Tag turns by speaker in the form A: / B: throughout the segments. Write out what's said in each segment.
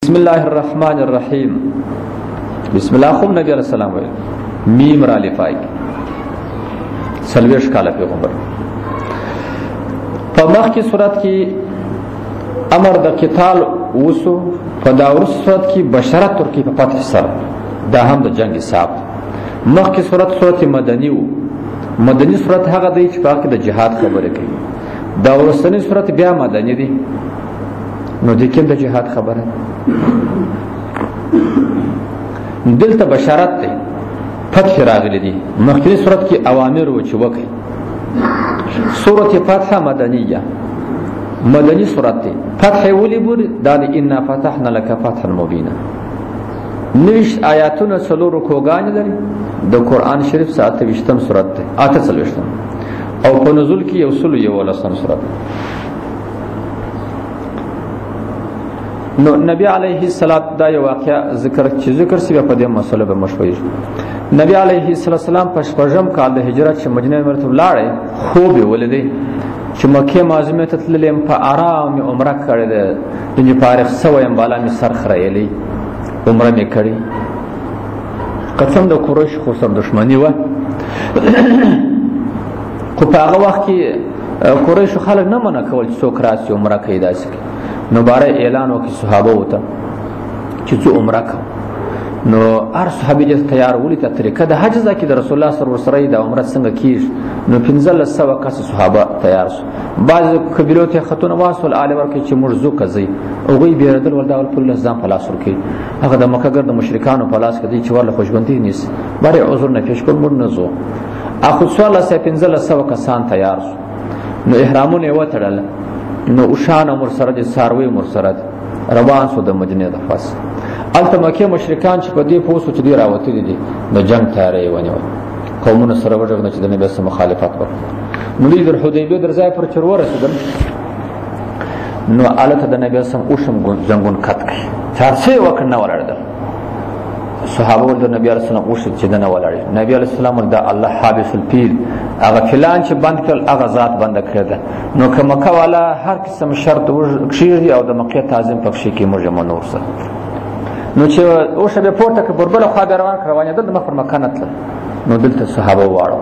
A: بسم الله الرحمن الرحیم. بسم الله خو نبی علیہ السلام ویل میم را لفای سلویش کاله پیغمبر په مخ کی صورت کی امر د قتال وسو په داورس صورت کی بشارت ترکی په فتح سره دا هم د جنگ حساب مخ کی صورت مدنی وو مدنی صورت هغه دی چې په د جهاد خبره کوي دا ورسنی صورت بیا مدنی دی نو د کوم د جهاد خبره دلته بشارت دی فتح راغلی دی مخکې صورت کې اوامر و چې وکړي سورۃ فتح مدنیه مدنی صورت دی فتح ولی بور دا ان فتحنا لك فتحا مبینا نوش آیاتونه څلور کوګان لري د قران شریف ساعت 20م صورت دی اته 40م او په نزول کې یو سلو یو ولسم صورت نو نبی علیه السلام دا یو واقعا ذکر سی په دې مسله به مشوي نبی علیه السلام په شپږم کال د هجرت چې مدینه منوره لاړې خو به ولدي چې مکه معظمه ته تللم په آرام عمره کړې ده دني فارغ سویم بالا می سر خړېلې عمره می کړې قسم د قریش خو سر دښمنی و خو په هغه وخت کې قریش خلک نه منع کول چې څوک راسي عمره کوي داسې نو باره اعلان وکړي صحابه وته چې څو عمره کوي نو هر صحابي دې تیار ولې ته طریقه د حج ځکه د رسول الله صلی الله علیه وسلم د عمره څنګه کیږي نو 1500 کس صحابه تیار شو بعض قبیلو ته خطونه واسول علی ورکه چې مرزو کوي او غي بیردل ولدا ول په ځان پلاس ورکي هغه د مکه ګرد مشرکانو پلاس کړي چې ورله خوشبندي نیس باره عذر نه پیش کول مر نه زو اخو سوال 1500 کسان تیار شو نو احرامونه وتړل نو اوشان مرسره دي ساروي مرسره روان سو د مدینه د فاس الته مکه مشرکان چې په دې پوسو چې دی راوته دي د جنگ تیاری ونیو قومونه سره وژغنه چې د نبی سره مخالفت وکړي نو د حدیبیه درځای پر چرور رسیدل نو الته د نبی سره اوشم جنگون کټ کړي چارڅه وکړ نه ولړل صحابه ول د نبی علیہ السلام اوش چې دنه ولاړ نبی علیہ السلام د الله حابس الفیل هغه فلان چې بند کړ هغه ذات بند کړ نو که مکه والا هر قسم شرط وشي او د مکه تعظیم پکښې کې مرجه منور سره نو چې اوش به پورته کې بربل خو روان روانه د مخ پر مکان تل نو دلته صحابه واړو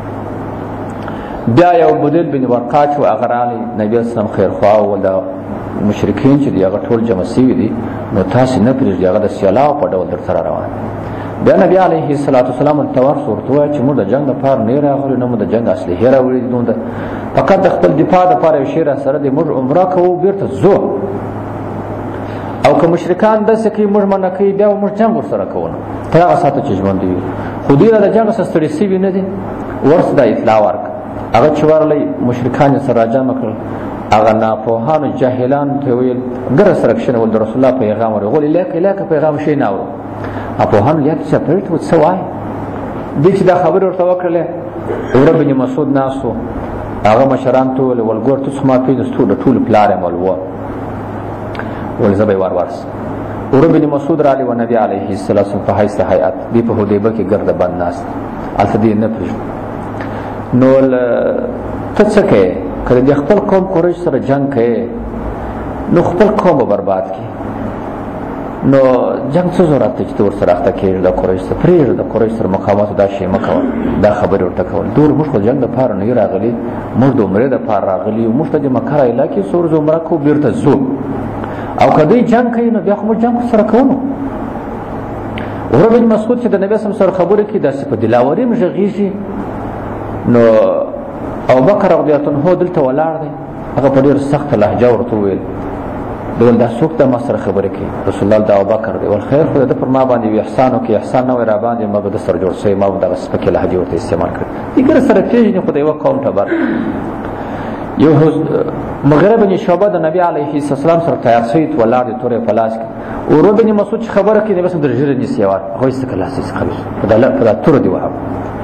A: بیا یو بدل بن ورقات او اغرالی نبی اسلام خیر خوا او د مشرکین چې هغه ټول جمع سوي دي نو تاسو نه پرېږدئ هغه د سیالاو په ډول در سره روان بیا نبی علیه السلام التوار صورت وایي چې موږ د جنگ لپاره نه راغلو نه موږ د جنگ اصلي هیره وړي دي فقط د خپل دفاع لپاره یو شی را سره دی موږ عمره کوو بیرته زو او که مشرکان داسې کوي موږ منع کوي بیا موږ جنگ ورسره کوو تر هغه ساعته چې ژوند وي خو دوی د جنګ څخه ستړي سوي نه دي ورس د اطلاع ورک هغه چې ورلی مشرکان سره راجمع کړل هغه ناپوهانو جاهلان ته ویل ګر سره کښنه ول د رسول الله پیغام ورغول لیک پیغام شي نه اورو اپوهانو یا څه پرېټ و څه وای دې چې دا خبر ورته وکړله عمر بن مسعود ناسو هغه مشران ته ول ګور ته سما پیدستو د ټول پلار مولو ول زبې ورس عمر بن مسعود را علی و نبی علیه السلام په هیڅ هيئت دی په حدیبه کې ګرد بند ناس الته دې نه پرې نو ته څه کې کله د خپل قوم قریش سره جنگ کوي نو خپل قوم برباد کی نو جنگ څه ضرورت چې ور سره اخته کېږي د قریش سره پرېږه د قریش سره مقاومت دا شی مکو دا خبر ورته کول دور موږ جنگ د پاره نه راغلي موږ د عمره د پاره راغلي موږ ته د مکه علاقې سور زمره کو بیرته زو او کدی جنگ کوي نو بیا خو جنگ سره کوو عمر بن مسعود چې د نبی سره خبره کې د صفه دلاوري مجغیږي نو او بکر رضی الله عنه دلته ولاړ دی هغه په ډیر سخت لهجه ورته ویل دول دا څوک د ما سره خبره کوي رسول الله د ابوبکر دی ول خیر خو د پر ما باندې احسان او کې احسان نه را باندې ما به سره جوړ شي ما د سپکه لهجه ورته استعمال کړ دغه سره پیژنې خو د یو قوم ته بر یو مغرب بن شعبه د نبی علیه السلام سره تیار شوی ولاړ دی تورې پلاس کې او رو بن مسعود خبره کوي بس درجه نه سیوار هو است کله اساس خبر په تور دی وهاب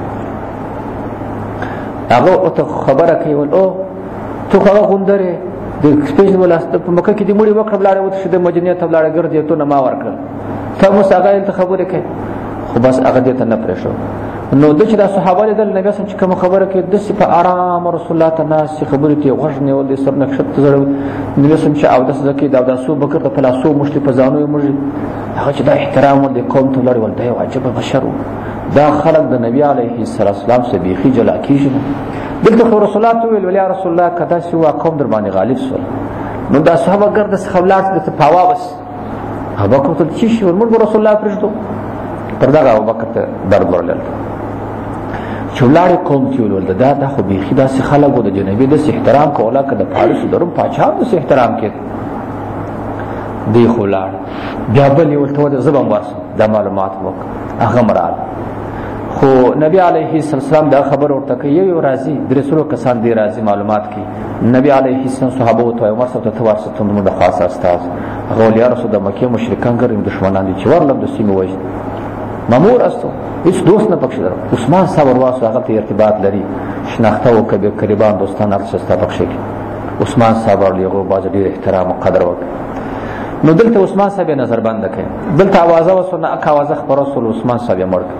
A: هغه او ته خبره کوي ول او تو هغه غوندره د سپیشل ولاست په مکه کې د مړي وکړ بلاړه وته د مدینه ته بلاړه ګرځي ته نه ما ورکړ ته مو څنګه ته خبره کوي خو بس هغه دې ته نه پرېښود. نو د چې دا صحابه لیدل نبی صلی الله علیه وسلم چې کومه خبره کوي داسې په آرام رسول الله ته ناست چې خبرې ته یې غوږ نیول دی سر نه کښته ځړوي. نبي صلی الله علیه وسلم چې اودس کوي د اوداسو بکر ته په لاسو مشتې په زانو یې موږي هغه چې دا احترام ول د قوم ته لري ول دا یو عجبه بشر و. دا خلق د نبی علیه السلام څخه بیخي جلا کېږي. دلته خو رسول الله ته ویل ول یا رسول الله که داسې وه قوم در باندې غالب شول نو دا صحابه ګرد څخه ولاړ دته پاوا بس ابوبکر ته چې شي موږ رسول الله پرېږدو پر دغه ابوبکر ته درد ورلل چې ولاړې قوم چې ولول دا خو بیخي داسې خلک و د جنبي داسې احترام کوله که د فارسو د روم پاچا هم داسې احترام کېد دی خو ولاړ بیا بل یې ورته وده زه به هم ورسم دا معلومات وکړه هغه هم راغله. خو نبی علیه السلام دا خبر ورته کوي یو راځي درې سلو کسان دی راځي معلومات کوي. نبی علیه السلام صحابه ورته وایي عمر صاحب ته ورسه ته زموږ د خاص استاذ هغه ویل یا رسول د مکې مشرکان ګرم دښمنان دي چې ورلم د سیمې وژني مامور استو هیڅ دوست نه پکښې درو. عثمان صاحب ورواسو هغه ته ارتباط لري شناخته و قریبان دوستان هر څه ستا پکښې کې عثمان صاحب ورلی هغو باز ډېر احترام او قدر وکړي. نو دلته عثمان صاحب یې نظر بنده کوي دلته اوازه وسوه نه اک اوازه خپره سول عثمان صاحب یې مړ کړ.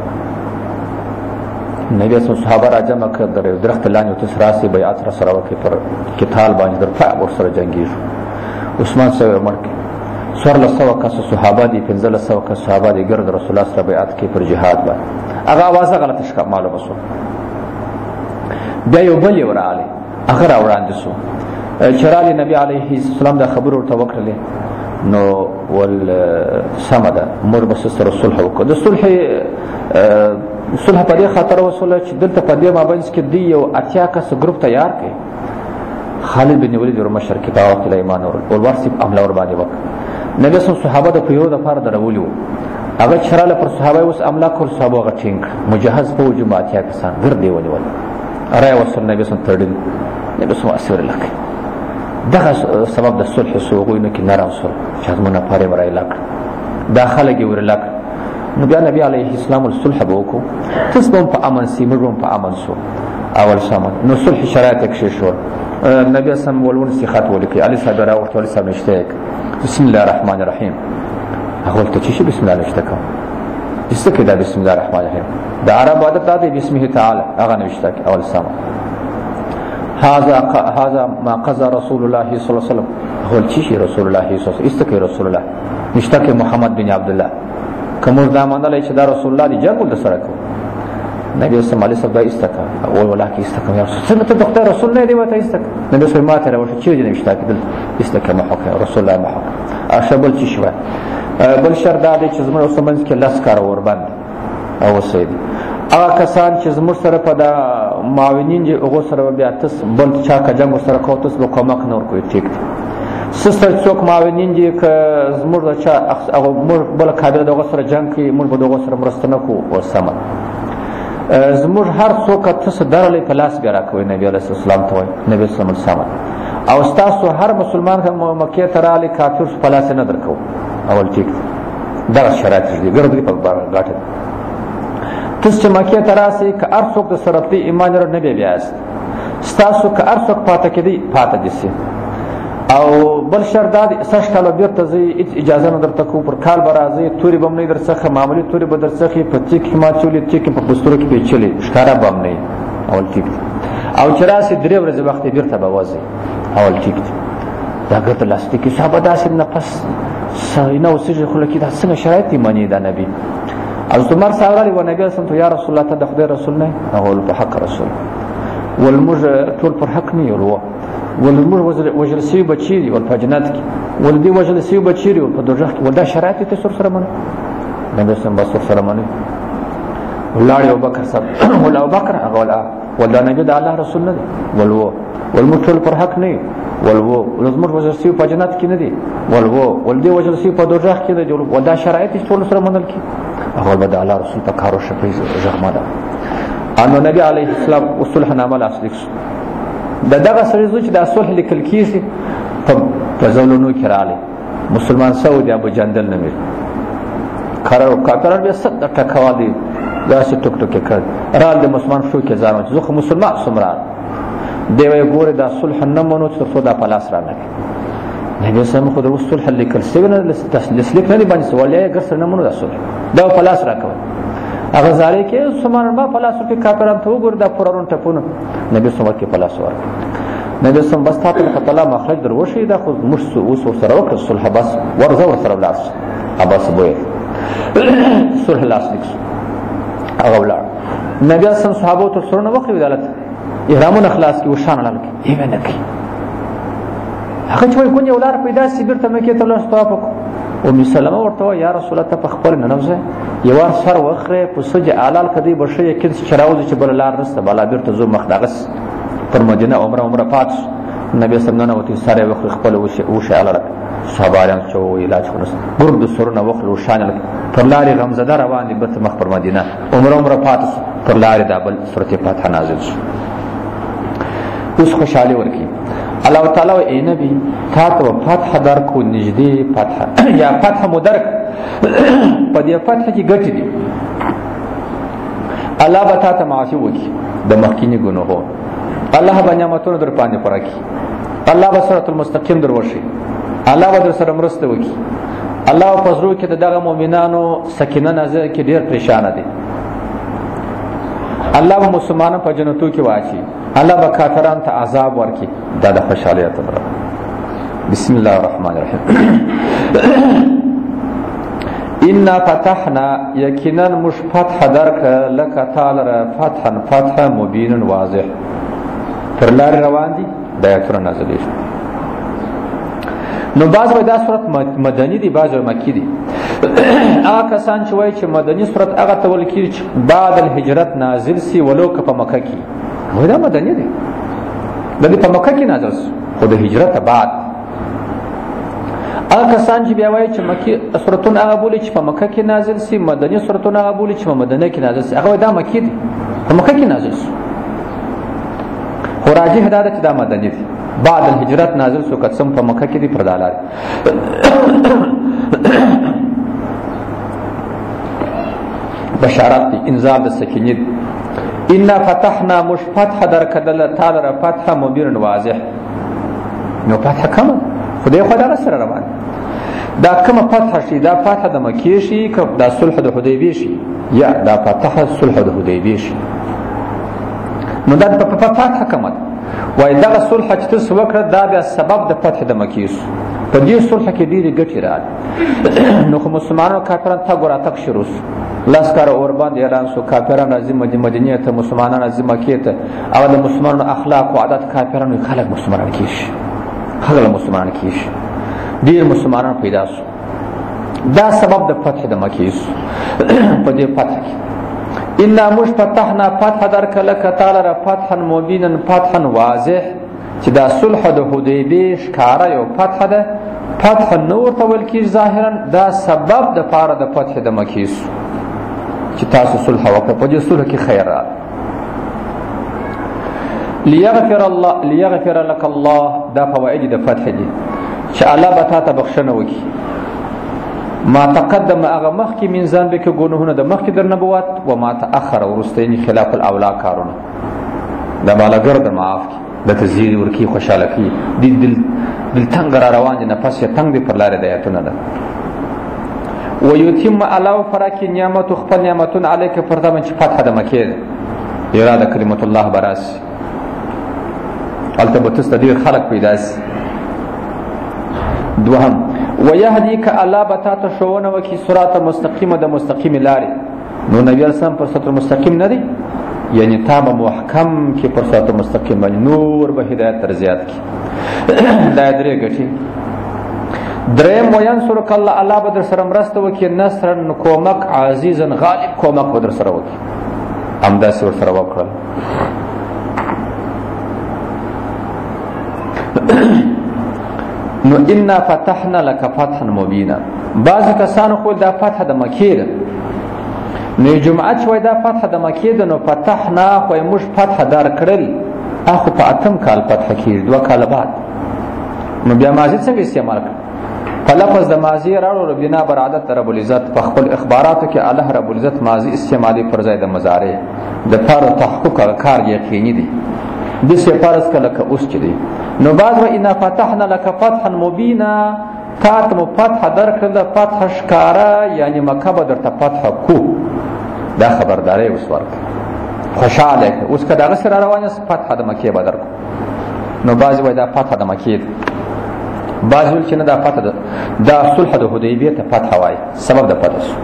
A: نبی اسلام صحابه را جمع کړ د درخت لاندې ورته راسي بیعت را سره وکړي پر قتال باندې در پا ورسره جنګېږو. عثمان صاحب یې مړ کړ. 1400 کس صحابه دي 1500 کس صحابه دي ګرد رسول الله سره بیعت کوي پر جهاد باندې هغه اوازه غلطه شوه معلومه شوه. بیا یو بل یې ورغلی هغه را وړاندې شو چې راغلی نبي علیه السلام دا خبرې ورته وکړلې نو ول سمه ده موږ به سره صلح وکړو. د صلح په دې خاطر وسوله چې دلته په دې مابینځ کې دی یو 80 کس ګروپ تیار کړي. خالد بن ولید ورمشر کې په وخت ایمان او ورسې عمله ور باندې وکړه. نبی صلی صحابه د پیو د فار درولي وو هغه چراله پر صحابه اوس عمله کول صحابه هغه ټینګ مجهز فوج ماتیا کسان ګرځي ونیول ارای وصل نبی صلی تړل نبی صلی اسور لک دغه سبب د صلح سوغوینه کې نرم صلح چازمنه پاره ورای لک داخله کې ورلک. نو بیا نبی علیه السلام الصلح بوکو تسبم په امن سی مروم په امن سو اول سامان نو صلح شرایط کې شو نبی سم ولون سیخات ولکي علی صاحب را ورته علی صاحب نشته بسم الله الرحمن الرحیم هغه ته چې بسم الله نشته کوم استکه دا بسم الله الرحمن الرحیم دا عرب عادت ده بسمه تعالی هغه نشته اول سامان هذا ما قضى رسول الله صلی الله علیه وسلم هو چې رسول الله صلی الله علیه وسلم استکه رسول الله نشته محمد بن عبد الله کومر دا منل چې دا رسول الله دی جنگ ول سره کو نبی صلی الله علیه وسلم استکه او ولکه استکه یا څنګه ته دکتور رسول نه دی وته استکه نبی صلی الله علیه وسلم چې دې نشته کېدل استکه محق رسول الله محق اشبل چې شو بل شر دا دی چې زموږ اوسمنځ کې لاس کار ور بند او سید هغه کسان چې زموږ سره په دا معاونین دي هغه سره بیا تاسو بل چا کا جنگ سره کوتس به کومک نور کوي ټیک سستر څوک معاونین دي که زموږ چا هغه بل کابل دغه سره جنگ کوي موږ به دغه سره مرسته نکو او سم زموږ هر څوک تاسو درلې په لاس بیا راکوي نبی علیه السلام ته وایي نبی صلی الله علیه وسلم او تاسو هر مسلمان هم مکه ته رالی کافر په لاس نه درکو اول ټیک دا شرایط دي ګرځي په غاټه تاسو چې مکه ته راسي که هر څوک د سره ایمان لري نبی بیا است تاسو که هر څوک پاتې کړي پاتې دي او بل شرداد سش کاله بیرته زی اجازه نه درته کو پر کال برازي توري بم نه درڅخه معمولی توري به درڅخه په تیک ما چولې تیک په دستور کې پیچلې ښکارا بم نه اول ټیک او چراسي درې ورځې وخت بیرته بوازي اول ټیک دا ګټه لاستیک صاحب داسې نه پس سینه وسجه خلک دا څنګه شرایط ایمانی دا نبی او عمر صاحب علی و نبی صلی الله یا رسول الله ته خدای رسول نه او په حق رسول والمج ټول پر حق نه ورو ولمر وجلسي بچيري ول فجنات ولدي وجلسي بچيري ول فدرجه ودا شرایط ته سر منه نبی سم بس سر منه ولای ابو بکر صاحب ول ابو بکر ولا نبی د الله رسول نه ولو والمټول پر حق نه ولو ولزمر وجلسي فجنات کې نه دي ولو ولدي وجلسي په درجه کې نه دي ودا شرایط ټول سر منل کې هغه د الله رسول په کارو شپې زغمه ده انو نبی علیه السلام اصول نامه اصلي دغه سړي چې د صلح لیکل کیږي په ځولونو کې رااله مسلمان سعودي ابو جندل نه وي کارو کاکر به ست ټکوالي داسې ټوک ټوک کړ رال د مسلمان شو کې ځانو چې زه مسلمان سمرا دی وی ګوره د صلح نه مونږ څه دا پلاس را نه نبی سم خو د صلح لیکل څنګه تسلیک نه باندې سوالیا ګر سره نه مونږ د صلح دا پلاس را کوي هغه زارې کې سمان ما پلاسو کې کافرانو ته وګور دا پرون ټپونه نبی سمو کې پلاس ور نبی سم بس تاسو په تعالی مخرج در وشي دا خو مش اوس سره وکړ صلح بس ورزه ور سره لاس اباس بوې صلح لاس نکس هغه ولاړ نبی سم صحابه ته سره نه وخت ودالت احرامون اخلاص کې وشان لاله کې ایمه نه کوي هغه چې وایي کونی ولار پیدا سی بیرته مکه ته لاس طواف او مسلمه ورته یا رسول الله ته په خپل نه نوځه یو سر وخره په سج علال کدی بشه یقین چراوز چې بل لار نسته بلا بیرته زو مخدغس پر مدینه عمره پات نبی صلی الله علیه و سره وخت خپل وشه علال صحابان چې علاج ونس ګرد سرونه وخلو شان پر لارې غمزده روان دي بت مخ پر مدینه عمره پات پر لارې دابل سورته فاتحه نازل شو اوس خوشاله ورکی الله تعالی اے نبی تا ته فتح در کو نږدې فتح یا فتح مدرک په دې فتح کې ګټې دي الله به تا ته معافي وکړي د مخکینی ګناهو الله به نعمتونه در باندې پوره کړي الله به صراط المستقیم در وشي الله به در سره مرسته وکړي الله په زړه کې دغه مؤمنانو سکینه نازل کې ډېر پریشان دي الله به مسلمانانو په جنتو کې واچي الله به کافرانو ته عذاب ورکړي دا د خوشحالۍ خبره بسم الله الرحمن الرحیم انا فتحنا یقینا مش فتح درک لك تعالی فتح مبین واضح پر لار روان دي د آیاتونو نازلې نو بعض وای دا صورت مدنی دی بعض مکی دی هغه کسان چې وای چې مدنی صورت هغه ته ویل کیږي چې بعد الهجرت نازل سی ولو که په مکه کې وای دا مدنی دی د دې په مکه کې نازل خو د هجرت بعد هغه کسان چې بیا وای چې مکی صورتونه هغه بولی چې په مکه کې نازل سی مدنی صورتونه هغه بولی چې په مدینه کې نازل سی هغه دا مکی دی په مکه کې نازل سی خو راجح دا چې دا مدنی دی بعد الهجرت نازل سو قسم په مکه کې دی پر دالار بشارت دی انذار د سکینه ان فتحنا مش فتح در کدل تعالی را فتح مبین واضح نو فتح کوم خدای خدای سره روان دا کوم فتح شي دا فتح د مکه شي که دا صلح د حدیبیه شي یا دا فتح صلح د حدیبیه شي نو دا په فتح کوم وای دا صلح چې تاسو وکړه دا بیا سبب د فتح د مکه شو په دې صلح کې ډېری ګټې راځي نو خو مسلمانانو کافرانو ته ګورا تک شروع لاس کار اور باندې اعلان سو کافرانو راځي مدینه ته مسلمانانو راځي مکه ته او د مسلمانانو اخلاق او عادت کافرانو خلک مسلمانان کیږي خلک مسلمانان کیږي ډېر مسلمانان پیدا شو دا سبب د فتح د مکه شو په دې فتح کې ان مش فتحنا فتح درک لك تعالی را فتحا مبینا فتحا واضح چې دا صلح د حدیبیه ښکارا یو فتح ده فتح نور ته ول کې ظاهرا دا سبب د پاره د فتح د مکه چې تاسو صلح وکړه په دې صلح کې خیر را ليغفر لك الله دا فوائد د فتح دي چې الله به تاسو بخښنه وکړي ما تقدم هغه مخکې من ذنبک ګناهونه د مخکې در نبوت و ما تاخر ورستین خلاف الاولا کارونه د بالاګر د معاف د تزیل ورکی خوشاله کی دل تنگ را روان دي نفس یې تنگ دی پر لار د آیاتونه ده و یتم علاوه فرکی نعمت خپل نعمتون علیک پر دمن چې فتح د مکه اراده کلمت الله براس البته تستدیر خلق پیداس دوهم ويهديك الله بتاته شوونه وکي صراط مستقيمه د مستقيم لاري نو نبی اسلام پر صراط مستقيم نه دي یعنی تام محکم کې پر صراط مستقيم باندې نور به هدایت تر زیات کی دا درې غټي دریم وینصرک الله الله بدر سره مرسته وکي نصر کومک عزیزا غالب کومک بدر سره وکي امدا سره سره وکړه نو انا فتحنا لك فتحا مبینا بعض کسانو خو دا فتح د مکه ده نو جمعه شوي دا فتح د مکه ده نو فتحنا خو موږ فتح دار کړل اخو په اتم کال فتح کړي 2 کال بعد نو بیا ماضی څنګه استعمال کړ په لفظ د ماضی راړو بنا بر عادت رب العزت په خپل اخباراتو کې الله رب العزت ماضی استعمالي پر ځای د مضارع د فار تحقق کار یقیني دي د څه فرض کله که اوس چي دي نو بعد و ان فتحنا لك فتحا مبینا تاتم فتح درکړه فتح ښکارا یعنی مکه به درته فتح کو دا خبرداري اوس ورکړه، خوشاله کړه. اوس که دغه سره روان یاست فتح د مکې به درکړو. نو بعضې وایي دا فتح د مکې ده، بعضې ویل چې نه دا فتح ده، دا صلح د حدیبیې ته فتح وایي، سبب د فتح شو.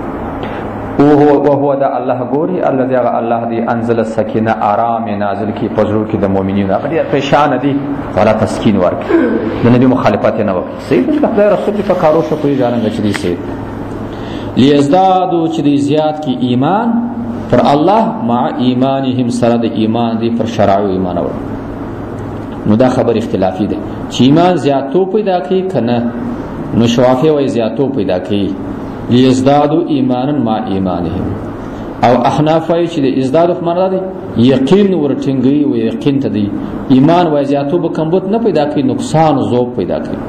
A: وهو دا الله ګوري الذي هغه الله دی انزل السکینه آرام نازل کی په زړه کې د مؤمنینو. هغه ډېر پریشان دي، والا تسکین ورکړي، د نبی مخالفت نه وکړي. صحیح ده چې خدای رسول په کارو شو کوي ځانګړي چې دي سي لیزدادو چې دي زیات کی ایمان پر الله مع ایمانهم سره د ایمان دی پر شرایع ایمان اور. نو دا خبر اختلافي ده چې ایمان زیاتو پیدا کوي کنه. نو شوافی وای زیاتو پیدا کوي لیزدادو ایمانا مع ایمانهم، او احناف وای چې د ازدادو په معنا دی یقین ورټینګي او یقین ته دی ایمان وای زیاتو به کمبود نه پیدا کوي، نقصان او ذوب پیدا کوي.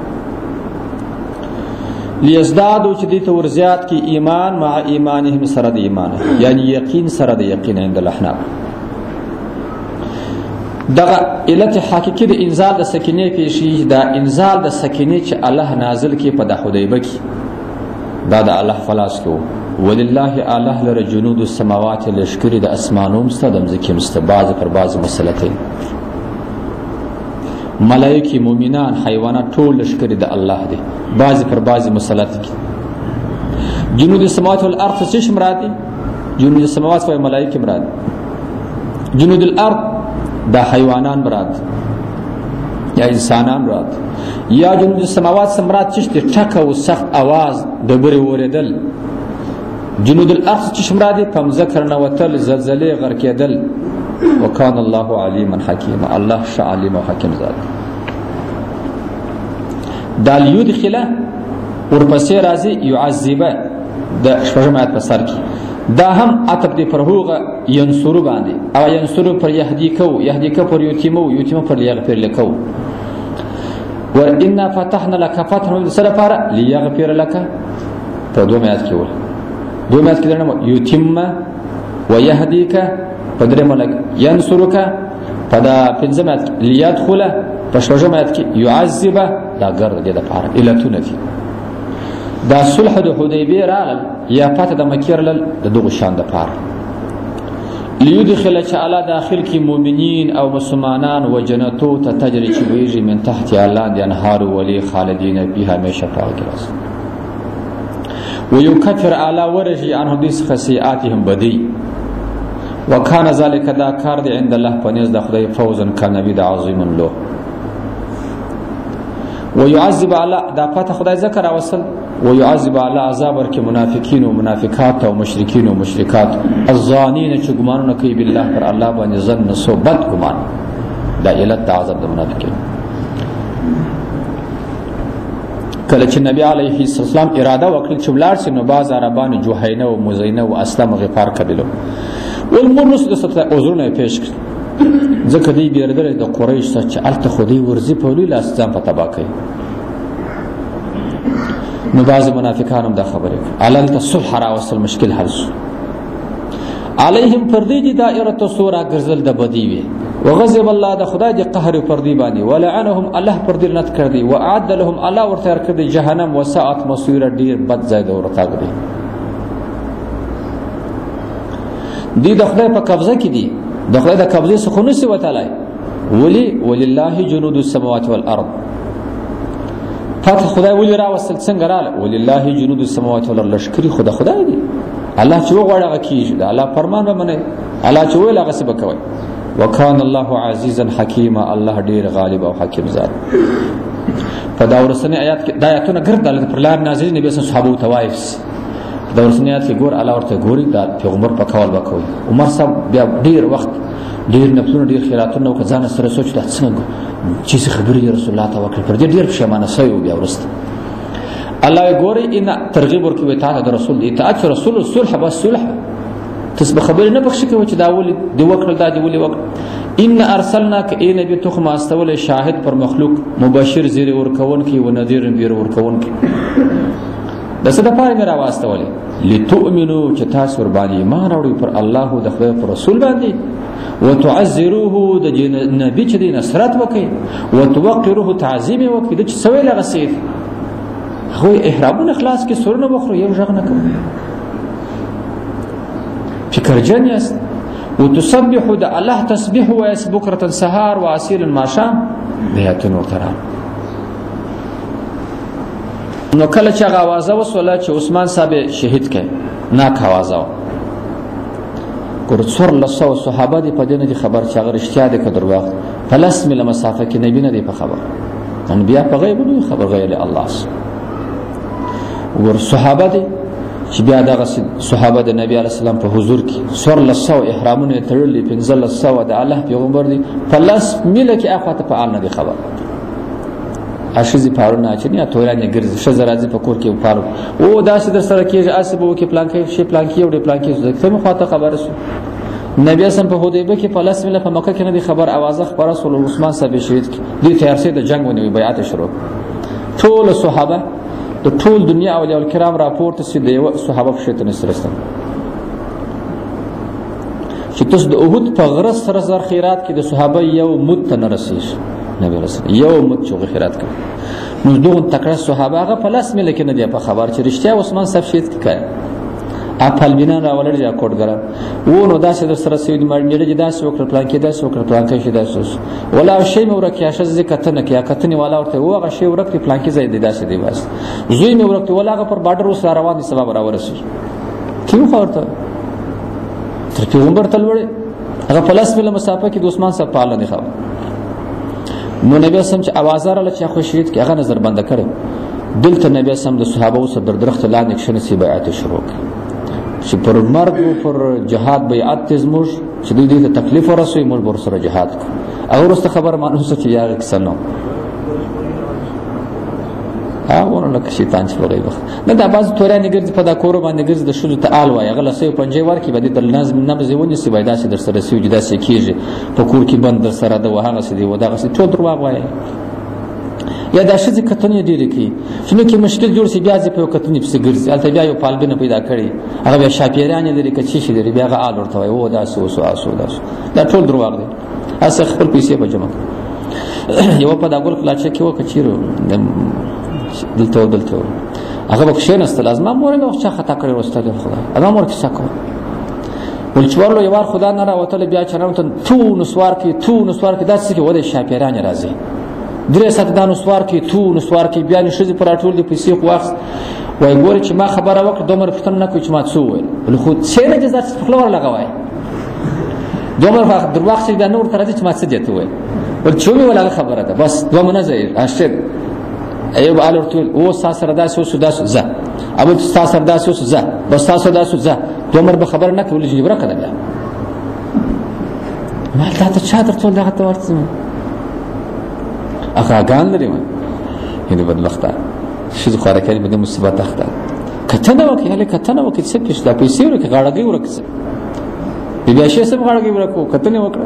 A: لیزدادو چې دې ته ور زیات کی ایمان مع ایمانهم سره د ایمان، یعنی یقین سره د یقین عند الاحناف. دغه علت حقیقی د انزال د سکینه کې شي، دا انزال د سکینه چې الله نازل کې په د حدیبه کې دا د الله فلاس کو. ولله الله لره جنود السماوات لشکری د اسمانوم ستدم زکیم استباز پر باز مسلته ملائکه مومنان حیوانات ټول لشکری د الله دی، باز پر باز مسلته کی. جنود السماوات والارض څه مرادي؟ جنود السماوات و ملائکه مراد، جنود الارض دا حیوانان مراد یا انسانان مراد، یا جنود السماوات سمرات چشتی ټک او سخت आवाज د بری وریدل. جنود الارض چش مرادي پمزکر نوتل زلزلې غر کېدل. وکان الله علیما حکیما، الله ش علیم او حکیم ذات. دال یدخله ورپسې راځي يعذبه د شپږم آیت په سر کې، دا هم عطف دی پر هوغه ینصرو باندې، او ینصرو پر یهدیکو، یهدیکو پر یتیمو، یتیمو پر یغفر لکو. وَإِنَّا فَتَحْنَا لَكَ فَتْحًا سَرَفَارَ لِيَغْفِرَ لَكَ په دوه آیات کې ول، دوه آیات کې درنه یتیم و یهدیک په درېم لک ینصرک په دا پنځم آیات لیدخل په شپږم آیات کې يعذب دا ګرد دې د پاره علتونه دي. دا صلح د حدیبیه راغل یا فتح د مکې رال د دغه شان د پاره لیدخل چې الله داخل کی مؤمنین او مسلمانان و جنتو ته تجری چې ویږي من تحت الله د انهار ولی خالدین فيها همیشه پاک راځي. ويكفر على ورجي عن حديث خسيئاتهم بدی وكان ذلك دا کار دی عند الله پنځ د خدای فوزا کان نبی د عظیم له. ويعذب على دا فتح خدای ذکر اوصل ويعذب على عذاب ورکی منافقین و منافقات او مشرکین و مشرکات الظانین چې ګمانونه کوي بالله پر الله باندې ظن سو بد ګمان. دا علت د عذاب د منافقین. کله چې نبی علیه السلام اراده وکړه چې ولار سي نو باز عربان جوهینه او مزینه او اسلام غفار قبیله والمرس د ست عذرونه پیش کړ، ځکه دی بیردل د قریش څخه چې الته خودي ورزي په لوی لاس ځان په تبا کوي. نو بعض منافقان هم دا خبره کوي علل تصلح را وصل مشکل حل شو. علیهم پردی دی دائره سورا ګرځل د بدی وی وغضب الله د خدای د قهر پردی باندې ولعنهم الله پردی لعنت کړ دی واعد لهم الله ورته کړ دی جهنم وساعت مصير ډیر بد ځای د ورته کړ دی د خدای په قبضه کې دی، د خدای د قبضه څخه نو سی وتعالى ولی ولله جنود السماوات والارض. فتح خدای ولی را وصل څنګه رااله ولله جنود السماوات والارض لشکری خدای دی. الله چې وغواړي کیږي، الله فرمان به منه، الله چې ویل هغه څه وکوي. وکان الله عزیزا حکیما، الله ډیر غالب او حکیم ذات. په دا ورسنه آیات کې د آیاتونو ګرد الله پر لار نازل نبی صحابه توایفس دا ورسنه آیات کې ګور الله ورته ګوري دا پیغمبر په کول وکوي. عمر صاحب بیا ډیر وخت ډیر نفسونه ډیر خیراتونه او ځان سره سوچ ته څنګه چې خبرې رسول الله ته وکړي پر دې ډیر پښیمانه شوی بیا ورسته الله ګوري ان ترغیب ورکوي ته د رسول اطاعت رسول صلح بس صلح تسبه خبر نه بخښ کوي چې دا ولي دی وکړل دا دی ولي وکړ. ان ارسلناک ای نبی تخم استول شاهد پر مخلوق مبشر زیر ورکون کی و نذیر بیر ورکون کی د څه د پاره مې راوستولې لتؤمنو چې تاسو ور باندې ایمان اوري پر الله او د خدای پر رسول باندې وتعزروه د نبی چې دی نصرت وکي وتوقروه تعظیم وکي د څه ویل غسیف خو احرامونه خلاص کې سرونه بخرو یو ځغ نه کوي فکرجن یاست وتسبحوا د الله تسبیح وایس بکرة سهار و اصیلا ماښام بیاتون ورته نو کله چې هغه آوازه وسوله چې عثمان صاحب شهید کړي ناک آوازه و ګور 1400 صحابه دي په دې نه دي خبر چې هغه رښتیا دي که درواغ په 10 میله مسافه کې نبی نه دی په خبر انبیا په غیب نه خبر غیر الله ګور صحابه دي چې بیا دغه صحابه د نبی علیه السلام په حضور کې 1400 احرامونه تړلي 1500 د الله پیغمبر دي په 10 میله کې اخواته په آل نه دی خبر اشزي پارونه اچنی اتورانه ګرځي شزه راځي په کور کې پارو او داسې در سره کېږي اسبو کې پلانکې شي پلانکې او د پلانکې زکه مخاطه خبره شو نبی اسم په حدیبه کې په لاس مله په مکه کې نه دی خبر आवाज خبره رسول عثمان صاحب شهید دي تیار سي د جنگ ونی بیعت شروع ټول صحابه د ټول دنیا اولیاء الکرام راپورته سي د صحابه په شته نسرستم چې تاسو د احد په غرض سره زر خیرات کې د صحابه یو مت نه رسیږي نبی رسول یو مت چې خیرات کړ نو دوه تکړه صحابه هغه په لاس مله کې نه دی په خبر چې رښتیا عثمان صاحب شهید کړ اپل بنا را ولر یا کوټ ګره و نو داسې در سره سید مړنیړه داسې وکړه پلان کې داسې وکړه پلان کې شي داسې ولا شی مې ورکه شې ذکر نه کیا کتنی والا ورته و هغه شی ورکه پلان کې زید داسې دی بس زوی مې ورکه ولا هغه پر بارډر وسره روان دي سبب را ورسي کیو خورته تر پیغمبر تلوړې هغه پلاس مله مسافه کې د عثمان صاحب پاله نه خو نو نبی سم چې आवाज رااله چې خو شهید کې هغه نظر بند کړ دلته نبی سم د صحابه سره در درخت لاندې کښنه سی بیعت شروع کړ چې پر مرګ او پر جهاد بیعت تزموش چې دوی ته تکلیف ورسوي موږ ور سره جهاد کوو او ورسته خبر مانوسه چې یاره کسنو ونه لکه شیطان چې وغیب نه دا بعض تورانې ګرځي په دا کور باندې ګرځي د شذو تعال وای غل سه پنځه ورکی باندې د لازم نبز ونی سی وای داسې در سره سی وجدا سي کیږي په کور کې بند در سره د وهغه سي دی وداغه سي ټول درواغ وای یا دا شذ کتنې ډیره کی شنو کې مشکل جوړ سي بیا ځي په کتنې په ګرځي الته بیا یو پالبنه پیدا کړي هغه بیا شاپیرانه لري کچې شي لري بیا هغه آل ورته وای و دا سو دا ټول درواغ دي اسه خپل پیسې په جمع یو په دا ګل کلاچه کې و کچیرو دلته هغه بخښنه است لازم مور نو څه خطا کړی واستل خدای هغه مور کې سکو ولچورلو یوار خدا نه راوتل بیا چرته تو نسوار کې داسې کې وله شاپیران راځي درې سات دانو سوار کې بیا نشي پر ټول د پیسې خواخ وای ګوري چې ما خبره وکړه دومره فتن نه کوي چې ما څه وای له خو څه نه جزات خپلور لګوي دومره وخت در وخت بیا نور تر دې چې ما څه دته وای ورچومي ولا خبره ده بس دوه منځه اشد ایوب آل ورتول او ساسر داسو سداسو ز ابو ساسر داسو ز بس ساسر داسو ز دومره به خبر نه کول جبره کړه بیا ما ته چادر ټول دغه ته ورته اخا ګان لري ما هله بدبخته شي خو راکړي بده مصیبت اخته کتنه وکي څه پښه د پیسې ورکه غاړګي ورکه بیا شي سم غاړګي ورکو کتنه وکړه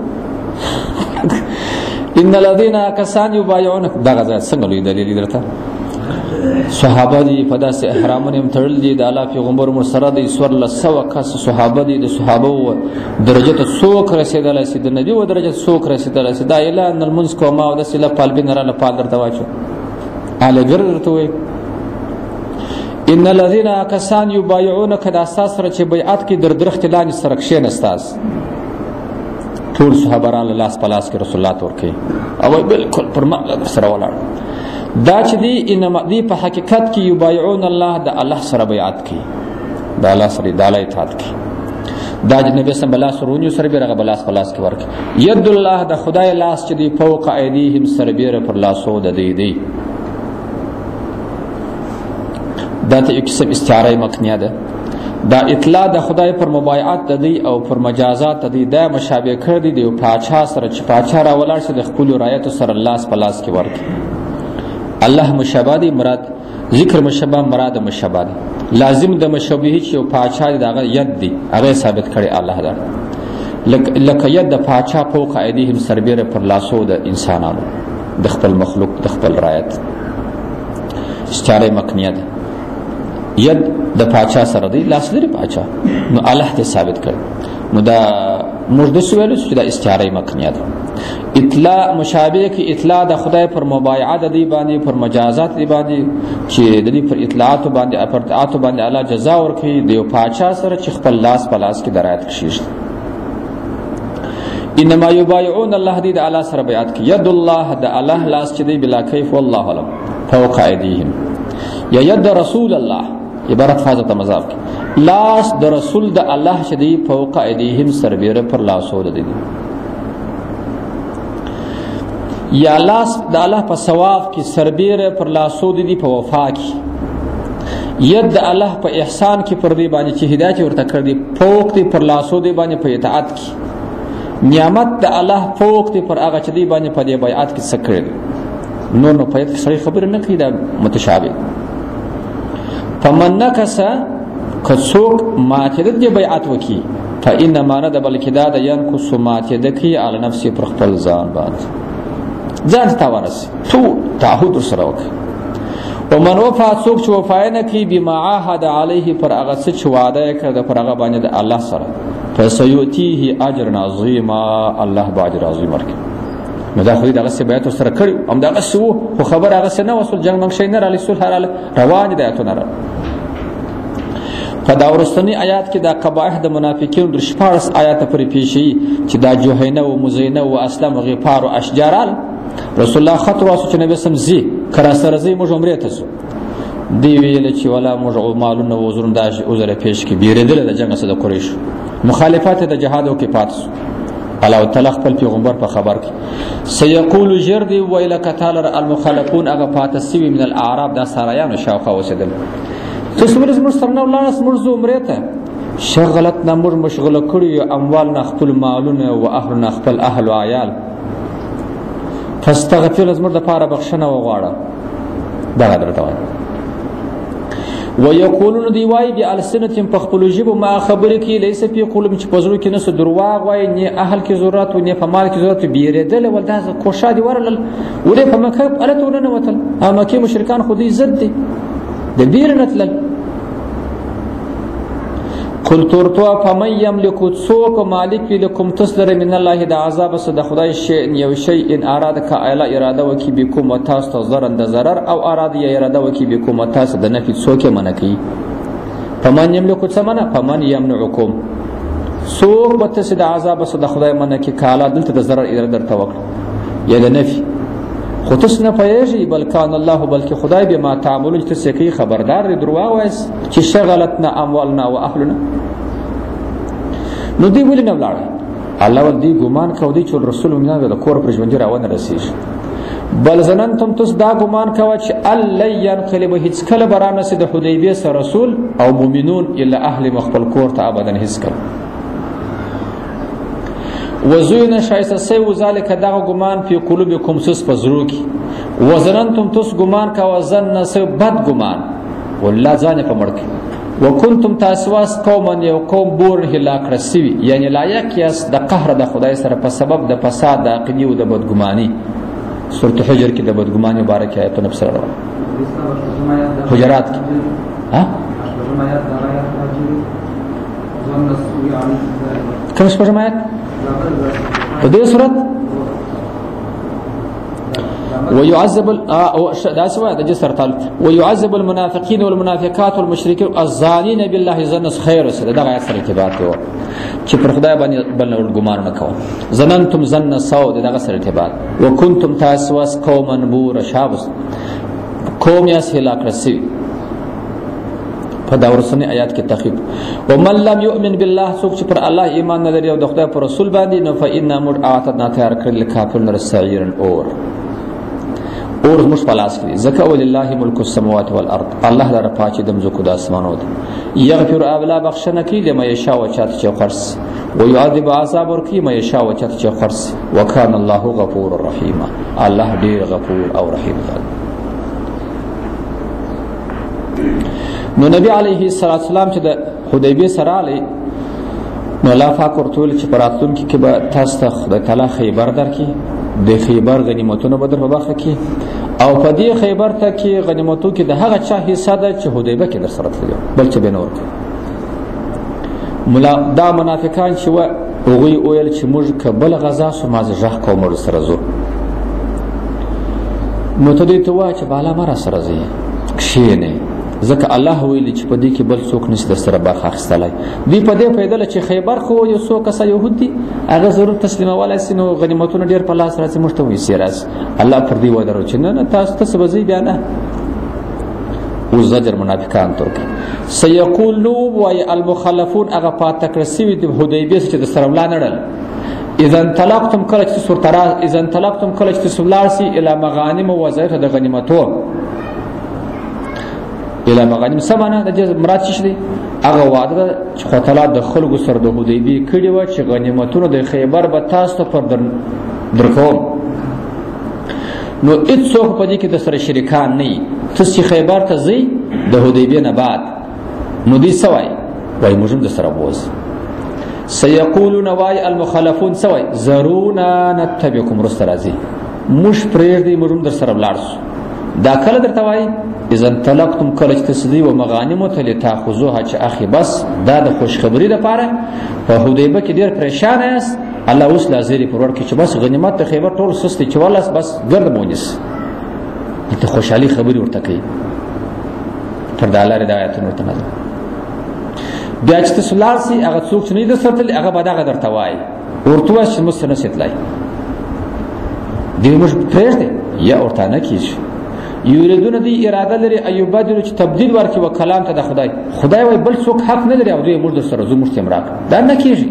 A: ان الذين كسان يبايعونك دا غزا څنګه لوي دلیل درته صحابه دي په داسې احرامونه تړل دي د الله پیغمبر مر سره د سور لسو کس صحابه دي د صحابه درجه ته څوک رسیدل سي د نبی و درجه څوک رسیدل سي دا اعلان المنس کوما او د سله پالبین را نه پال درته واچو اله ګرته وي ان الذين كسان يبايعونك دا اساس سره چې بیعت کې در درخت لاندې سره کښین استاس ټول صحابران لاس پلاس کې رسول الله تور کوي او بالکل پر ما سره ولاړ دا چې دی انما دی په حقیقت کې یبایعون الله د الله سره بیعت کوي د الله سره د الله اطاعت کوي دا د نبی صلی الله علیه وسلم سره بیره بلاس پلاس کې ورک ید الله د خدای لاس چې دی فوق ایدیهم سره بیره پر لاسو د دی دا ته اکسب استعاره مکنیه ده دا اطلاع د خدای پر مبایعت د دی او پر مجازات د دی د مشابه کړ دی د پاچا سره چې پاچا را ولاړ شي د خپل رعایت سره لاس پلاس کې ورک الله مشابه دی مراد ذکر مشابه مراد مشابه دی لازم د مشابه چې او پاچا دغه ید دی هغه ثابت کړي الله دا لکه ید د پاچا فوق ایدیهم سربیره پر لاسو د انسانانو د خپل مخلوق د خپل رعایت استعاره مکنیه ده ید د پاچا سره دی لاس لري پاچا نو الله ته ثابت کړ نو دا موږ د سویل چې د استعاره مکنیه ده. اطلاع مشابه کې اطلاع د خدای پر مبایعه د دی باندې پر مجازات دی باندې چې د دې پر اطلاعات باندې اپرتعات باندې الله جزا ورکړي د یو پاچا سره چې خپل لاس په لاس کې درایت کشیش. انما یبایعون الله دی د الله سره بیعت کی ید الله د الله لاس چې دی بلا کیف والله علم فوق ایدیهم یا ید رسول الله عبارت فاضه مضاف کی لاس د رسول د الله چې دی فوق ایدیهم سربیره پر لاسو د دی یا لاس د الله په ثواب کې سربیره پر لاسو د دی په وفا کې ید د الله په احسان کې پر دی باندې چې هدایت ورته کړ دی فوق دی پر لاسو دی باندې په اطاعت کې نعمت د الله فوق دی پر هغه چې دی باندې په دې بیعت کې سکړي نور نو په دې سړي خبر نه کیدا متشابه فمن نکس کڅوک ماته د بیعت وکي فانما نه د بلکې دا د ينکس ماته د کی علی نفسه پر خپل ځان باندې ځان تاورس تو تعهد سره وکي ومن وفا څوک چې وفا نه کوي بما عهد علیه پر هغه څه چې وعده کړ پر هغه باندې د الله سره فسيؤتيه اجر عظیما الله باجر عظیم ورکړي. نو دا خو دغه څه بیعت سره کړی هم دغه څه خو خبر هغه څه نه وصول جنگ منګ شي نه را لسول حلال روان دي ایتونه را په دا ورستنی آیات کې دا قبایح د منافقین د شپارس آیات پر پیشي چې دا جوهینه او مزینه او اسلام غفار او اشجارال رسول الله خط واسو چې نبی سم زی کرا سره زی موږ عمره ته سو دی ویل چې ولا موږ مالونه وزرون دا عذر پیش کې بیرېدل د جنگ سره قریش مخالفت د جهاد او کې پاتس الله تعالی خپل پیغمبر په خبر کې سيقول جردي ويلك تعالی المخالفون اغه پاتسوي من الاعراب دا سارایان شاوخه وسدل تسمرز مسترنا الله نس مرزو عمرته شغلت نمر مشغله کړی اموال نه خپل مالونه او اهل نه خپل اهل او عیال فاستغفر لازم د پاره بخښنه وغواړه دا درته وایي ويقولون دی وای بی السنتهم پخپلوجب ما خبره کی لیس فی قلوب چې پزرو کې نس درواغ وای نه اهل کې ضرورت او نه فمال کې ضرورت بیریدل ولدا کوشادي ورل ولې په مکه الته نه وتل مکه مشرکان خودي زد دي د بیرنتل قل تورتوا فمن يملك سوق مالک لكم تسلر من الله د عذاب صد خدای شی یو شی ان اراده کا اعلی اراده وکي بكم تاس تزرن د ضرر او اراده ی اراده وکي بكم تاس د نفي سوک منکی فمن يملك ثمنه فمن يمنعكم سوق بتس د عذاب صد خدای منکی کالا دلته د ضرر اراده در توکل یا د نفي خو تاسو نه پېژې بلکان الله بلکې خدای به ما تعامل چې تاسو کې خبردار دی دروا وایس چې شغلتنا اموالنا واهلنا نو دی ولې نه ولاړ الله ول دی ګمان کو دی چې رسول الله د کور پر ژوند راونه رسیږي بل زننتم تاسو دا ګمان کوي چې الله ينقلب هیڅ کله برانه سي د حدیبیه سره رسول او مؤمنون الا اهل مخبل کور ته ابدا هیڅ کله وزوین شایسته سی وذالک دغه ګمان په قلوبکم سس پزرو کی وزننتم تس ګمان کا وزن نس بد ګمان والله ځان په مړکی وکنتم تاسواس قوما یو قوم بور هلاک رسوي یعنی لایق یاس د قهر د خدای سره په سبب د فساد د عقیده او د بدګمانی سورۃ حجر کې د بدګمانی مبارک آیتونه په سره حجرات کې ها کوم څه فرمایت په دې صورت ويعذب داسوا د جسر تعالی ويعذب المنافقين والمنافقات والمشركين الظانين بالله ظن خير سره دغه سره ارتباط و چې پر خدای باندې بل ګمان نه کوو ظننتم ظن سو دغه سره ارتباط وکنتم تاسواس قوما بور شابس قوم یاس هلاک رسي په دا ورسنی آیات کې تخیب ومن لم يؤمن بالله څوک چې پر الله ایمان نه لري او د خدای پر رسول باندې نو فإنا مدعاتنا تیار کړل کافرون رسعير اور مش پلاس کړي زکه ولله ملک السماوات والارض الله لپاره پاچې د مزکو د اسمانو ده یغفر ابلا بخښنه کوي لمن یشاء و چاته چې خرس ويعذب عذاب ورکی مې یشاء و چاته چې خرس وکانه الله غفور رحیم الله ډیر غفور او رحیم دی. نو نبی علیه الصلاۃ والسلام چې د حدیبیه سره علی نو لا فاکر ټول چې پراتون کې به تاسو ته خدای تعالی خیبر درکې د خیبر غنیمتونو بدر په برخه کې او په دې خیبر ته کې غنیمتو کې د هغه چا حصہ ده چې حدیبیه کې در سره تللی بل چې بنور ملا دا منافقان چې و هغوی ویل چې موږ که بله غذا سو ما زه غږ کوم ور سره ځو. نو ته دوی ته وایه چې بالا مه را سره ځئ، کښېنئ، ځکه الله ویلي چې په دې کې بل څوک نشي در سره برخه اخیستلی. دوی په دې پوهېدله چې خیبر خو یو څو کسه یهود دي، هغه ضرور تسلیمولی سي، نو غنیمتونه ډېر په لاس راځي، موږ ته پیسې راځي. الله پر دې ودرول چې نه نه تاسو څه به ځئ بیا نه. اوس زجر منافقان ته وکړي. سیقولو وایي المخلفون هغه پاته کړه سوي د حدیبیې چې د سره ملا نړل، اذا انطلقتم کله چې تاسو ولاړ سئ الی مغانم وظایف د غنیمتو. الی مغانم څه معنی د مراد څه دی؟ هغه وعده ده چې خدای تعالی د خلکو سره د حدیبیې کړې وه چې غنیمتونه د خیبر به تاسو ته پر درکوم. نو هېڅوک په دې کې د سره شریکان نه وي. تاسو چې خیبر ته ځئ د حدیبیې نه بعد، نو دوی څه وایي؟ وایي موږ هم د سره بوځو. سیقولون وای المخلفون سوای ضرونا نتبعکم وروسته راځي، موږ پرېږدئ موږ هم در سره ولاړ سو. دا کله درته وایي؟ اذا انطلقتم کله چې تاسو ځئ و مغانمو ته لتاخذوها چې اخي بس دا د خوشخبري دپاره په حدیبه کې ډېر پریشانه یاست، الله اوس لا زیرې پر ورکړي چې بس غنیمت د خیبر ټول سست دی چې والاس بس ګرد مو ونیسي. ته خوشحالي خبرې ورته کوي. پر د الله د آیاتونو ورته نظر بیا چې تاسو لاړ سئ هغه څوک چې نه دي درسره تللي هغه به دغه درته وایي، ورته ووایه چې موږ سره نشئ تللی. دوی موږ پرېږدئ یا ورته نه کېږي. یریدونه دوی اراده لري ایوبدلو چې تبدیل ورکړي و کلام ته د خدای. خدای وایي بل څوک حق نه لري او دوی موږ درسره ځو، موږ ته یې راکړه. دا نه کېږي.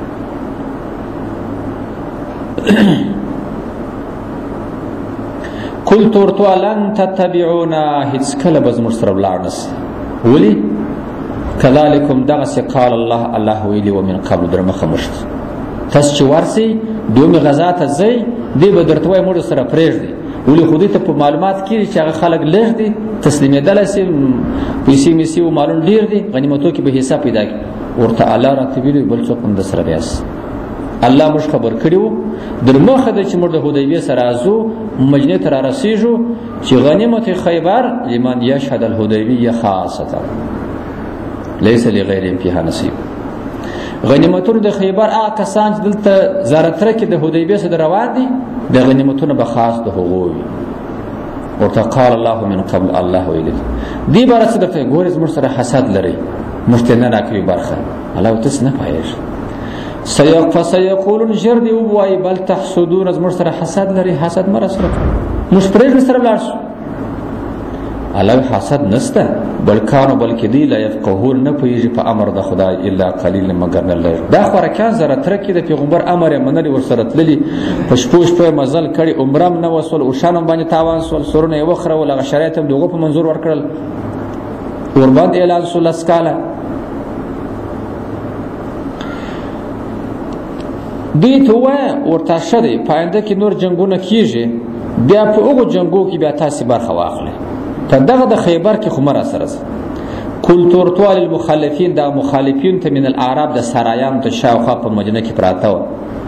A: قلت ورته لن تتبعونا هېڅکله به زموږ سره ولاړ نه سئ. ولې؟ کذالکم دغسې قال الله ویلي و من قبل در مخه مشت. تاسو چې ورسئ دومې غذا ته ځئ دی به درته وایي موږ سره پرېږدئ. ولې خو دوی ته په معلومات کېږي چې هغه خلک لږ دي، تسلیمېدلی سي، پیسې میسې و مالون ډېر دي، غنیمتو کې به حصه پیدا کړي. ورته الله راته ویلي بل څوک هم در سره بیاست. الله موږ خبر کړي وو در مخه ده چې موږ د حدیبیې سره راځو، مدینې ته رارسېږو چې غنیمت خیبر لمن یشهد الحدیبیه خاصة لیس لغیرهم فیها نصیب. غنیمتونه د خیبر هغه کسان چې دلته زارتره کې د حدیبیې سره روان دي د غنیمتونه به خاص د هغو وي. ورته قال الله من قبل الله ویلي دې باره څه درته ګورې زموږ سره حسد لرئ، موږ ته نه راکوي برخه. الله تاسې نه پوهېږي. فسیقولون ژر دې ووایي بل تحسدون زموږ سره حسد لري، حسد مه راسره کوئ، موږ پرېږدئ سره ولاړ شو. الله حسد نسته، بلکانو بلکې دی لا یفقهون نه پوهېږي په امر د خدای الا قلیل مګر نه لږ. دا خوراکیان زرتره کې د پیغمبر امر یې منلي، ورسره تللي، په شپو شپو یې مزل کړي، عمره هم نه وسول، اوښان هم باندې تاوان سول، سرونه یې وخرول، هغه شرایط هم د هغو په منظور ورکړل، ورباندې اعلان سو 10 کاله. دوی ته ووایه ورته ښه دی په آینده کې نور جنګونه کېږي، بیا په هغو جنګو کې بیا تاسې برخه واخلئ، په دغه د خیبر کې خو مه راسره ځه. قلت ورته ووایه للمخلفین دا مخالفین ته من الاعراب د سرایانو ته شاوخوا په مدینه کې پراته وه.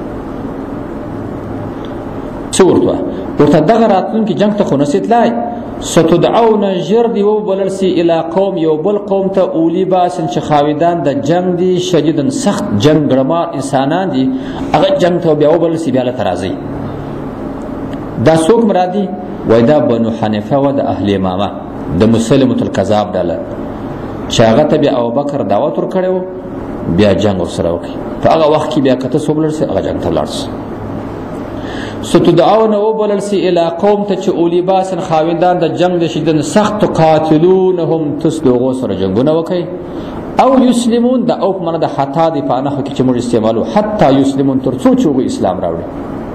A: څه ورته وایه؟ ورته دغه راتلونکي جنګ ته خو نسئ تلای. ستدعون ژر دې وبلل سي الی قوم یو بل قوم ته اولی باسن چې خاوندان د جنګ دي، شدیدن سخت جنګ ګرمار انسانان دي، هغه جنګ ته بیا وبلل سي بیا هلته راځئ. دا څوک مراد دي؟ وایي دا بنو حنیفه وه د اهل امامه د مسلمة الکذاب ډله چې هغه ته بیا ابوبکر دعوت ورکړی و بیا جنګ ورسره وکړي. په هغه وخت کې بیا که ته څوک ولاړ سي هغه جنګ ته ولاړ سي. ستدعون وبلل سي الى قوم ته چې اولی باسن خاوندان د جنگ د شدن سخت قاتلونهم تاسو د هغو سره جنګونه وکئ او یسلمون د او په معنی د حتا د په نحو کې چې موږ استعمالو حتی یسلمون تر څو چې هغوی اسلام راوړي.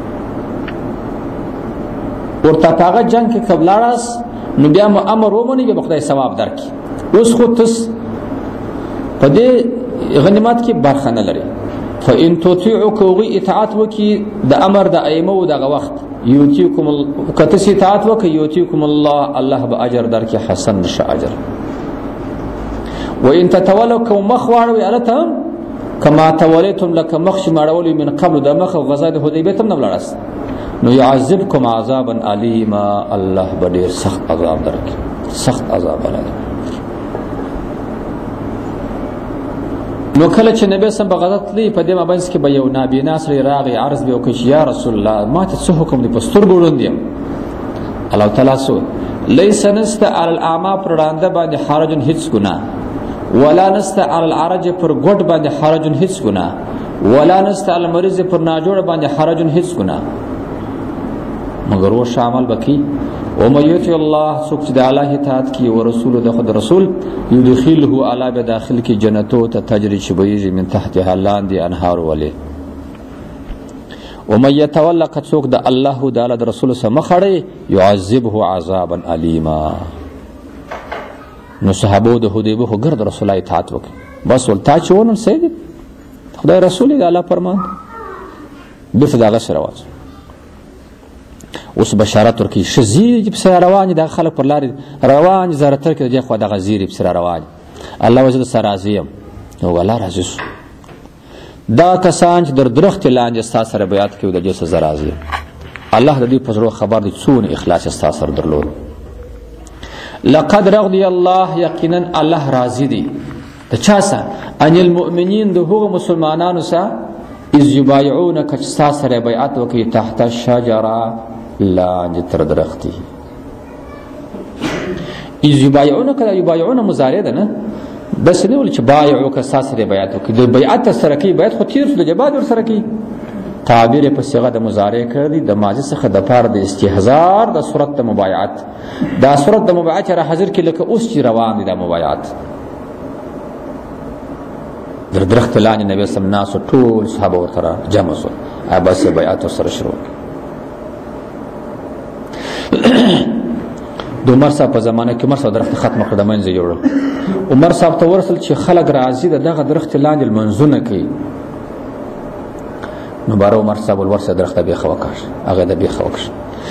A: ورته په هغه جنګ کې که ولاړاست نو بیا مو امر ومنئ بیا به خدای ثواب درکړي. اوس خو تاسو په دې غنیمت کې برخه نه لرئ. فإن تطيعوا كوغي اطاعت وكي د امر د ائمه و دغه وخت یوتیکم کتس اطاعت وکي یوتیکم الله باجر درکې حسن نش اجر. وإن تتولوا كم مخواروا التم كما توليتم لك مخش ماړول من قبل د مخ غزا د حدیبیه تم نه ولاړس نو يعذبكم عذابا الیما الله بډیر سخت عذاب درکې، سخت عذاب الله. نو کله چې نبی سم بغداد لی په دې مابینس کې به یو نابینا سړی راغی عرض به وکړي یا رسول الله ما ته څه حکم دی په سترګو وړاندې یم الله تعالی سو لیس نست علی الاعمى پر وړاندې باندې حرج هیڅ ګناه ولا نست علی العرج پر ګډ باندې حرج هیڅ ګناه ولا نست علی المریض پر ناجوړ باندې حرج هیڅ ګناه مگر و شامل بکی ومن یطع الله سوک چې د الله اطاعت کی او رسول د خود رسول يدخله اعلی به داخل کی جنتو ته تجری چې بهیږي من تحتها لاندې انهار ولې ومن يتولى کڅوک د الله د الله د رسول سره مخړی يعذبه عذابا الیما نو صحابه د حدیبه خو ګرد رسول الله اطاعت وکړي بس ولتا چون سید خدای رسول د الله فرمان بف دا غش رواج اوس بشارت ورکی شزیر په سره روان دي خلک پر لار روان زارتر کې د خو د غزیر په سره روان الله وجه سره راضیم او ولا راضی دا کسان چې در درخت لاندې ستاسو سره بیعت کوي د دې سره راضی الله د دې په زړه خبر دي څون اخلاص ستاسو سره درلود لقد رضي الله یقینا الله راضی دی د چا سره ان المؤمنین د هغو مسلمانانو سره اذ یبایعونک چې ستاسو سره بیعت وکړي تحت الشجره لاندې تر درختی اذ یبایعونک یبایعون مضارع ده نه بس نه ول چې بایعو که ساسره بیعت وکړي د بیعت سره کې بیعت خو تیر شو د جباد ور سره کې تعبیر په صيغه د مضارع کړی د ماضی څخه د پاره د استهزار د صورت د مبایعت دا صورت د مبایعت را حاضر کې لکه اوس چې روان دي د مبایعت در درخت لاندې نبی سم ناس ټول صحابه ورته جمع شو بس بیعت سره شروع د عمر صاحب په زمانه کې عمر صاحب درخت ختم کړ د منځ جوړ عمر صاحب ته ورسل چې خلک راضي دغه درخت لاندې منځونه کوي نو بار عمر صاحب ورسره درخت به خوکاش هغه د به خوکش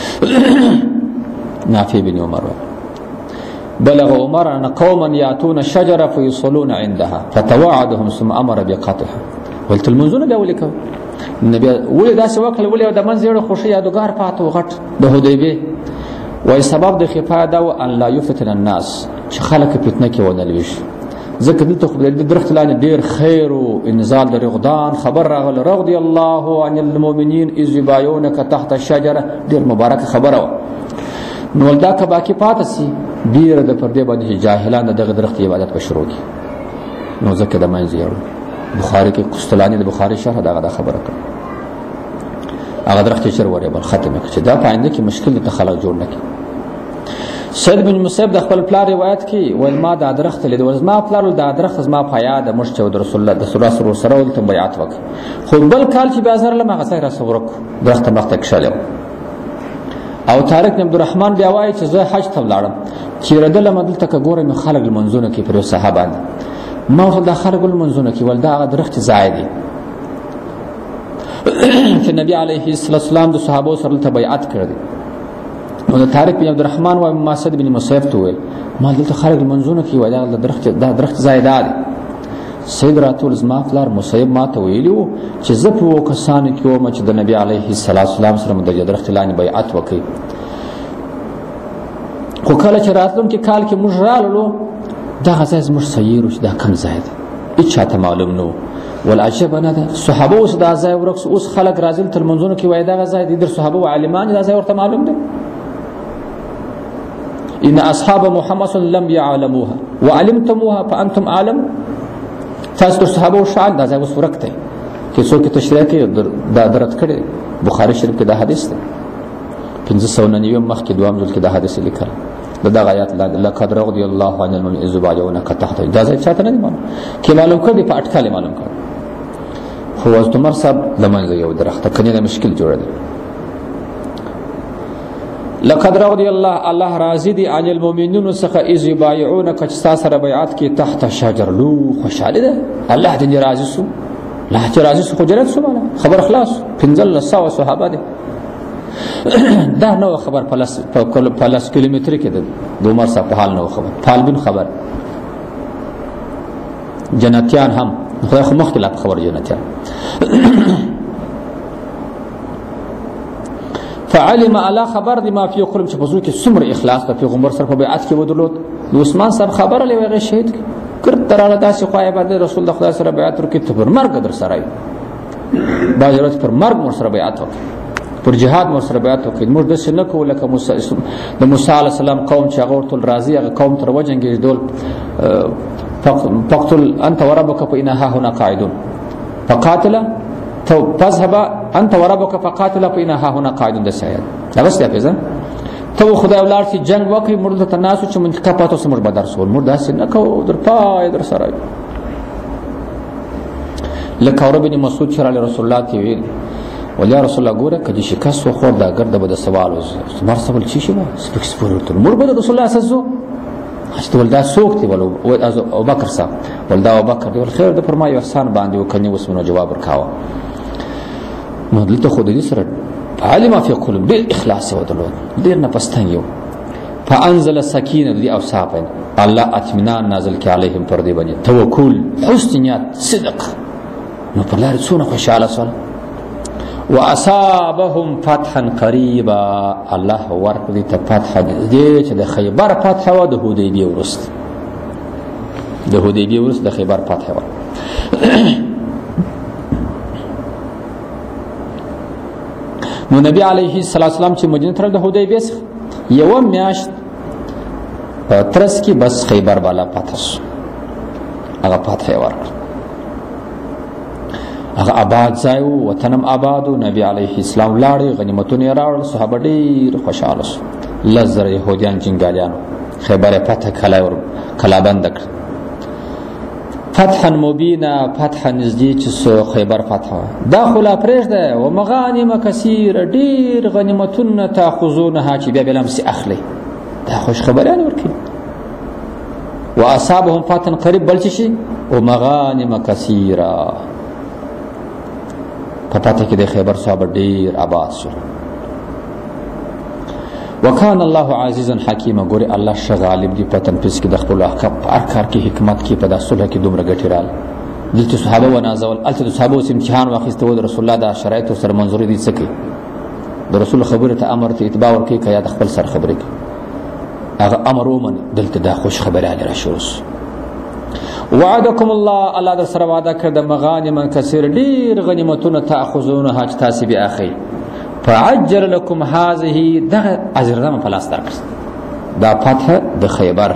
A: نافع بن عمر بلغ عمر ان قوما ياتون شجره فيصلون عندها فتوعدهم ثم امر بقطعها قلت المنزونه به ولیکو النبي ولې دا څه وکړل ولې د منځ جوړ خوشي یادګار پاتو غټ د حدیبه وای سبب د خفا دا ان لا يفتن الناس چې خلک فتنه کې ونلويش ځکه دلته خو د درخت لاندې ډیر خیر او انزال د رغدان خبر راغله رضي الله عن المؤمنين اذ يبايعونك تحت الشجره ډیر مبارک خبره نو دا که باقی پاتې سي ډیر د پردې باندې جاهلان دغه درخت عبادت په شروع کی نو ځکه د منځ یو بخاری کې قسطلانی د بخاری شرح دغه خبره کړ هغه درخت چې وره بل ختمه چې دا پاینده کې مشکل ته خلک جوړ نکړي سید بن مصعب د خپل پلار روایت کې ول ما د درخت لید ول ما پلار د درخت ما پایا د مرشد رسول الله د سره سره ول تم بیعت وک خو بل کال چې بازار لمه غسای را صبرک درخت مخته کښلو او طارق بن عبدالرحمن بیا وایي چې زه حج ته ولاړم چې ردل مدل تک ګورم خلک منځونه کې پر صحابه ما ول د خلک منځونه کې ول دا درخت زائد چې نبی علیه السلام د صحابه سره ته بیعت کړی نو د طارق بن عبدالرحمن او ماسد بن مصعب ته ویل ما دلته خلک منځونه کې وای دا درخت زائداد سید راتول زما فلار مصعب ما ته ویلو چې زه په کسانو کې وم چې د نبی علیه السلام سره د درخت لاندې بیعت وکړي خو کله چې راتلم کې کال کې موږ رالو دا غزا زموږ سیر چې دا کم زائد هیڅ ته معلوم نو والعجب نه ده صحابه اوس دا ځای ورکس اوس خلک راځل تر منځونو کې وای دا ځای د صحابه او عالمان دا ځای ورته معلوم ده ان اصحاب محمد لم يعلموها وعلمتموها فانتم اعلم تاسو صحابه او شان دا ځای اوس ورکته چې څوک تشریح کوي دا درت کړي بخاری شریف کې دا حدیث ده 1590 مخ کې دوام ځل کې دا حدیث لیکل دا آیات لقد رضي الله عن المؤمنين اذ بايعونك تحت دا ځای چاته نه معلوم کې معلوم کړي په اٹکل معلوم کړي خو از عمر صاحب لمنځه یو درخت کني د مشکل جوړ دی لقد رضي الله راضي دي عن المؤمنين څخه اذ يبايعونك چې تاسو سره بیعت کې تحت شجر لو خوشاله ده الله دې راضي سو لا چې راضي سو خو جنت سو خبر خلاص 1500 صحابه دي دا نو خبر پلاس کیلومتر کې ده د عمر صاحب په حال نو خبر طالبین خبر جنتیان هم خدای خو مختلف خبر جنتیان فعلم على خبر دي ما في قلم چې پزو کې څومره اخلاص د پیغمبر سره په بیعت کې ودرلود د عثمان صاحب خبر لې وغه شهید ګرد راغله داسې خوا یې باندې رسول د خدای سره بیعت وکړي ته پر مرګ در سره یې بعضې ورځ پر مرګ مور سره بیعت وکړي پر جهاد مور سره بیعت وکړي موږ داسې نه کوو لکه د موسی علیه السلام قوم چې هغه ورته راځي هغه قوم تر وجنګېدل فاقتل انت وربك فإنا هاهنا قاعدون فقاتل فاذهب انت وربك فقاتل فإنا هاهنا قاعدون داسې آیات هغه څه حافظه ته خدای ولاړ چې جنگ وکړي موږ دلته ناست وو چې منطقه پاته اوس موږ به درس وول موږ داسې نه کوو در پای در سره لکه عمر بن مسعود چې راغلی رسول الله ته ویل ول یا رسول الله ګوره که دې شکست وخور دا ګرده به د سوال اوس مار سبل چی شي به سپک سپور ورته موږ به د رسول الله اساسو چې ول دا څوک دی ول ابوبکر صاحب ول دا ابوبکر دی ول خیر د فرمایي احسان باندې وکني اوس منو جواب ورکاوه نو دلته خو دې سره علم في قلوب بالاخلاص ودلود دیر نه پستنګیو فانزل سکینه دی او صاحب الله اطمینان نازل کی علیهم پر دی باندې توکل حسن نیت صدق نو پر لار څونه خوشاله سول واصابهم فتحا قریبا الله ورکړي ته فتح دې چې د خیبر فتح و د حدیبیه ورست د حدیبیه ورست د خیبر فتح و نو نبی علیه السلام چې مدینه ته د حدیبیه څخه یو میاشت ترس کې بس خیبر بالا فتح هغه فتح ورکړ هغه آباد ځای و وطنم آباد و نبی علیه السلام لاړې غنیمتونه یې راوړل صحابه ډېر خوشحاله شو لس زره یهودیان جنګالیانو خیبر یې فتح کلابند کړ فتحا مبینا فتحا نزدې چې خیبر فتح دا خو لا پرېږده و مغانم کثیره ډېر غنیمتونه تاخذونها چې بیا بلمسې اخلئ دا خوش خبریان ورکوي و اصابهم فتحا قریب بل څه شي و مغانم کثیره په پته کې د خیبر صحابه ډېر آباد شو وکان الله عزیزا حکیما ګوري الله ښه غالب دی په تنفیذ کې د خپلو احکام په هر کار کې حکمت کې په دا صلح کې دومره ګټې راغلې دلته صحابه ونازول هلته د صحابو اوس امتحان واخیسته و د رسول الله دا شرایطو سره منظوري دي څه کوي د رسول خبرې ته امر ته اتباع ورکوي که یا د خپل سر خبرې کوي هغه امر ومني دلته دا خوش خبرې را شروع شو وعدکم الله در سره وعده کړ د مغانم کثیر ډیر غنیمتونه تاخذونها چې تاسو به اخی فعجل لكم هذه دغه اجرنامه په لاس درکړه دا فتح د خیبر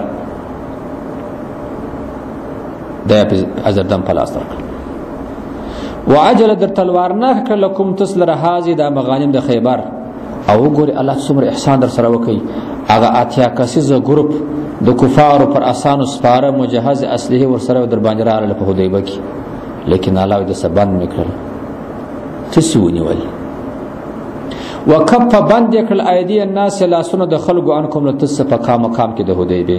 A: د اجرنامه په لاس درکړه وعجل در تلوار نه کړ لكم تسلر هذه د مغانم د خیبر او ګوري الله څومره احسان در سره وکي هغه اتیا کسیزه ګروپ د کفارو پر اسانو سپاره مجهز اصله ور سره در باندې رااله په حدیبه کې لیکن الله د سبان نکړل تسونی ول وکف بند کړل ایدی الناس لا سن د خلق عنکم لتصفقا مقام کې د حدیبه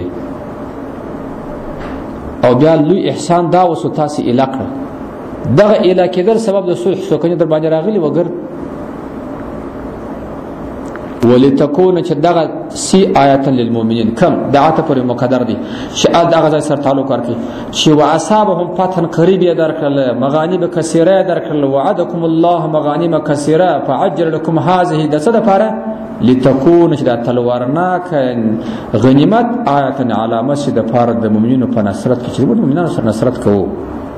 A: او بیا لوی احسان دا وسو تاسو علاقه دغه علاقه در سبب د صلح سکنه در باندې راغلی وګر ولتكون چې دغه سی آیات للمؤمنین کم دعاته پر مقدر دي چې دغه ځای سره تعلق ورکړي چې واصابهم فتحا قریب یې درکړل مغانم کثیره درکړل وعدکم الله مغانم کثیره فعجل لكم هذه د څه لپاره لتكون چې د تلوارناک غنیمت آیات علامه چې د فرد د مؤمنینو په نصرت کې چې د مؤمنانو سره نصرت کوو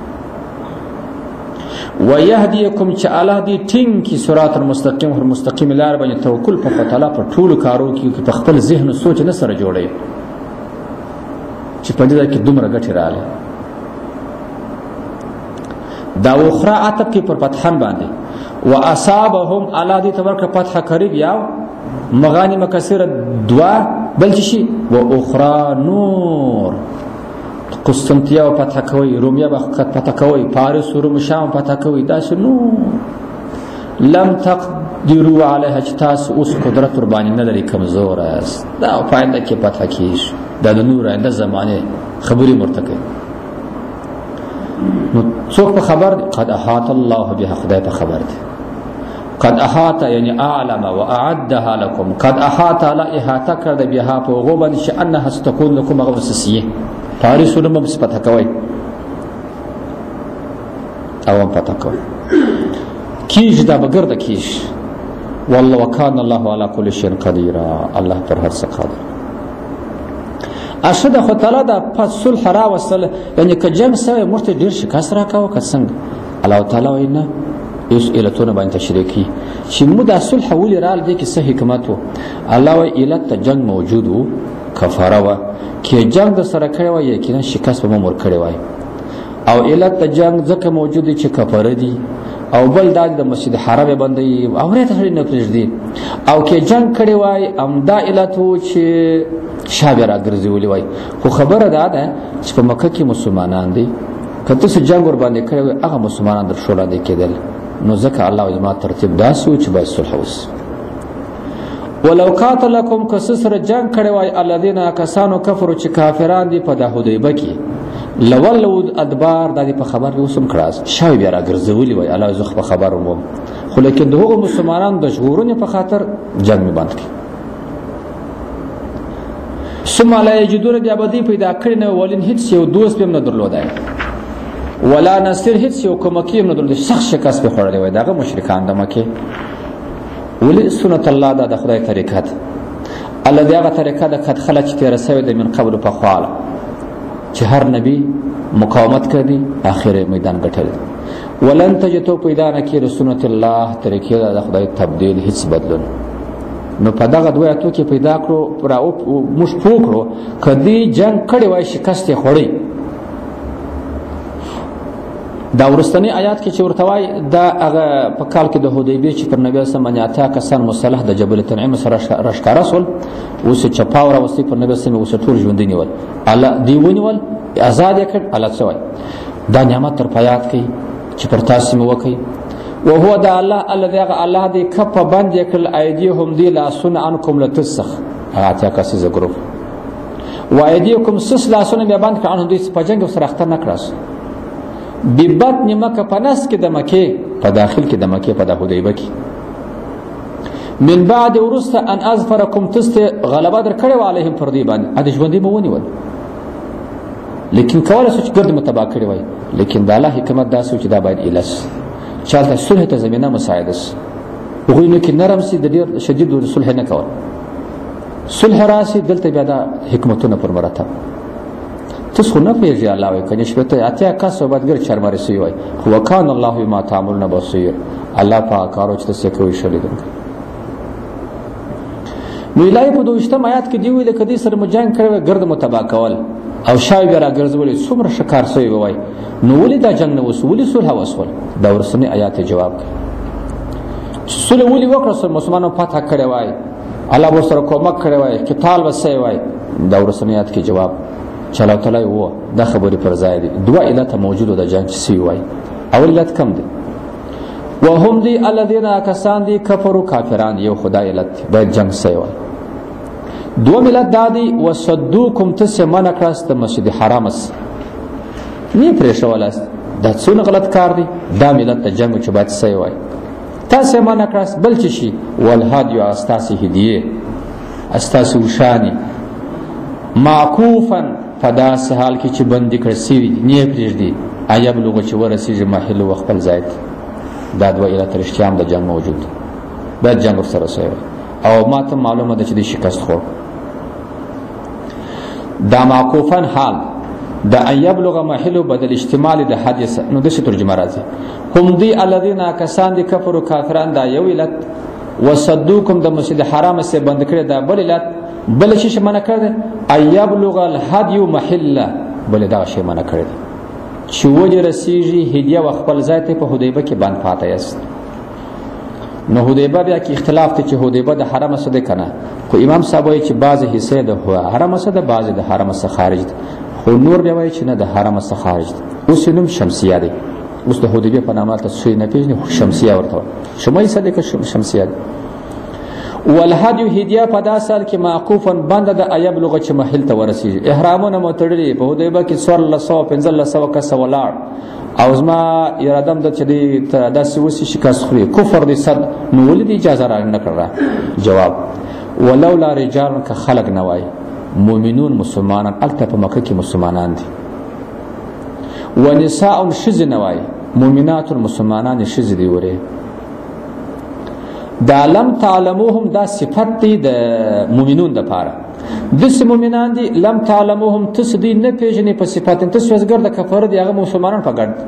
A: ويهديكم چې الله دې ټینګ کی صراط المستقیم هر مستقیم لار باندې توکل په تعالی په ټولو کارو کې په خپل ذهن سوچ نه سره جوړي چې په دې کې دومره ګټه رااله دا اخرى عتب کې پر فتحان باندې واصابهم الله دې تبارک فتح قریب یا مغانم کثیره دوا بل شي واخرى نور قسطنطنیه فتح کوي رومیا به فتح کوي پاریس روم شام فتح کوي دا شنو لم تقدروا عليها تاس اوس قدرت قرباني نه لري کمزور است دا فائدہ کې فتح کیش دا د نور آینده زمانه خبري مرتکه نو څوک په خبر قد احاط الله بها خدای په خبر دي قد احاط یعنی اعلم واعدها لكم قد احاط لا احاطه کړ بها په غوبن چې انها ستكون لكم غوسسیه پاریس علوم بس پتہ کوي او پتہ کوي کیش دا بغرد کیش والله وکان الله على كل شيء قدير الله پر هر څه قادر اشد خو تعالی د پس صلح راوستل، یعنی که جنگ سوی موږ ته ډېر شکست راکاوه که څنګه؟ الله تعالی وایي نه، اوس علتونه باندې تشریح کړي چې موږ دا صلح ولې رال دی کې څه حکمت و. الله وایي علت ته جنگ موجود و، کفاره وه، کې جنگ د سره کړی وای یقینا شکست به مو ورکړی وای. او علت ته جنگ ځکه موجود دی چې کفاره دي، او بل دا د مسجد حرام باندې اورې ته هړي نه پرېږدي، او کې جنگ کړی وای امدا علت و چې شابه را ګرځولي وای. خو خبره ده چې په مکه کې مسلمانان دي، کته چې جنگ ور باندې کړی وای هغه مسلمانان در شولا دي کېدل، نو ځکه الله یې ما ترتیب داسې و چې باید صلح وشي. ولو قاتلکم که سره جنگ کړی وای الذین کسانو کفروا چې کافران دي په د حدیبیه کې، لولو ادبار د په خبر اوسم کړه شاوی بیا راګرځولي وای الله زخ په خبر وم. خو لیکن دغه مسلمانان د شعورونو په خاطر جنگ می بند کړ. ثم لا یجدون بیا بدی پیدا کړی نه ولین هیڅ یو دوست هم نه درلودای ولا نصير هیڅ یو کومکی هم نه درلود، سخت شکست به خوړلی وای دغه مشرکان د مکه. ولی سنت الله دا د خدای طریقه ده، الذي هغه طریقه ده قد خلق تیر سوی د من قبل په خال چې هر نبی مقاومت کړي اخر میدان ګټل. ولن تجتو پیدا نه کړي سنت الله طریقې د خدای تبديل هیڅ بدلون. نو په دغه دوه اتو کې پیدا کړو پر او مش پوکړو کدی جنگ کړي وای شکست خوړی. دا ورستنی آیات کې چې ورته وای دا هغه په کال کې د حدیبیه چې پر نبی سم باندې اتا کسان مصالح د جبل تنعیم سره راشکاره سول، اوس چې پاور واستي پر نبی سم اوس ټول ژوند نیول الله دیونی ول آزاد کړ. الله څه وای دا نعمت تر پيات کوي چې پر تاسو مو وکي. او هو دا الله الذي الله دې کف باندې کړ ايديهم دي لا سن عنكم لتسخ اتا کسي زګرو و ايديكم سس لا سن به باندې کړه دې په جنگ سره اختر نه کړاس ببطن مکه پنس کې د مکه په داخل کې د مکه په د حدیبیه کې من بعد ورست ان اظفرکم تست غلبه در کړو علیهم پر دی باندې ا دې ژوندې مو ونیول، لیکن کوله سوچ ګرد متبا کړی وای. لیکن د الله حکمت دا سوچ دا باید الس چالت صلح ته زمينه مساعدس وغوینه کې نرم سي د ډیر شدید صلح نه کول. صلح راسي دلته بیا د حکمتونو پر مراتب تاسو نه پیژې الله وای کني شپته اتیا کاسو بدګر چرماري سی وای هو کان الله ما تعملون بصیر. الله پاک کارو چې تاسو کوي شلیدون. نو الهی په 22 آیات کې دی ویل کدي سره مجنګ کړو ګرد متبا کول او شای بیا راګرځولې څومره شکار سوی وای. نو ولې دا جنگ نه وسولې صلح وسول؟ دا ورسنی آیات جواب کړ صلح ولې وکړه مسلمانانو فتح کړی وای الله ورسره کومک کړی وای قتال وسای وای. دا ورسنی آیات کې جواب چلا تعالی وو دا خبرې پر ځای دي. دوه علت موجوده د جنگ سی وای. اول علت کم دي وهم دي الذين کسان دي کفروا کافران یو خدای علت د جنگ سی وای. دو ملت دادی وصدوکم تسمن کراس د مسجد حرام اس نی پرېښول است دا څونه غلط کار دی. دا ملت ته جنگ چې باید سی وای تاسو من کراس بل چی شي والهادی استاسی هدیه استاسی وشانی معکوفا فداس حال کې چې بندي کړ سی نه پرېږدي آیا بلغه چې ورسیږي محل او خپل ځای. دا دوه علت رښتیام د جنگ موجود دا جنگ سره سی او ما ته معلومه ده چې د شکست خور دا معکوفن حال دا ان یبلغ محل بدل اجتماعی د حدیث. نو د څه ترجمه راځي هم دی الذين کسان دي کفر کافران دا یو علت وصدوکم د مسجد حرام سے بند کړی دا بل علت بل شي منع کړی ان یبلغ الهدي محل بل دا شي منع کړی چې وجه رسیږي هدیه و خپل ځای ته په حدیبیه کې باندې پاتې است. نو حدیبیه بیا کې اختلاف ته چې حدیبیه د حرم څخه ده کنه خو امام صاحب وایي چې بعض حصے د حرم څخه ده بعض د حرم څخه خارج ده خو نور بیا وایي چې نه د حرم څخه خارج ده. اوس نوم شمسیه ده اوس د حدیبیه په نامه ته څه نه پیژني شمسیه ورته شمای صدقه شمسیه ده. والهدي هدیه په داسال کې معقوفا بند د ایب لغه چې محل ته ورسیږي. احرامونه متړلي په حدیبیه کې 1415 کس ولاړ او زما ارادم د چې د داسې وسی شکست خوري کفر دي صد نو ولې اجازه را نه کړه. جواب ولولا رجال که خلق نوای مؤمنون مسلمانان الته په مکه کې مسلمانان دي ونساء شذ نوای مؤمنات مسلمانان شذ دي وره دا لم تعلموهم دا صفت دي د مؤمنون د پاره داسې مؤمنان دي لم تعلموهم تاسو دوی نه پېژنئ په صفات تاسو وزګر د کفاره دي هغه مسلمانان په ګډ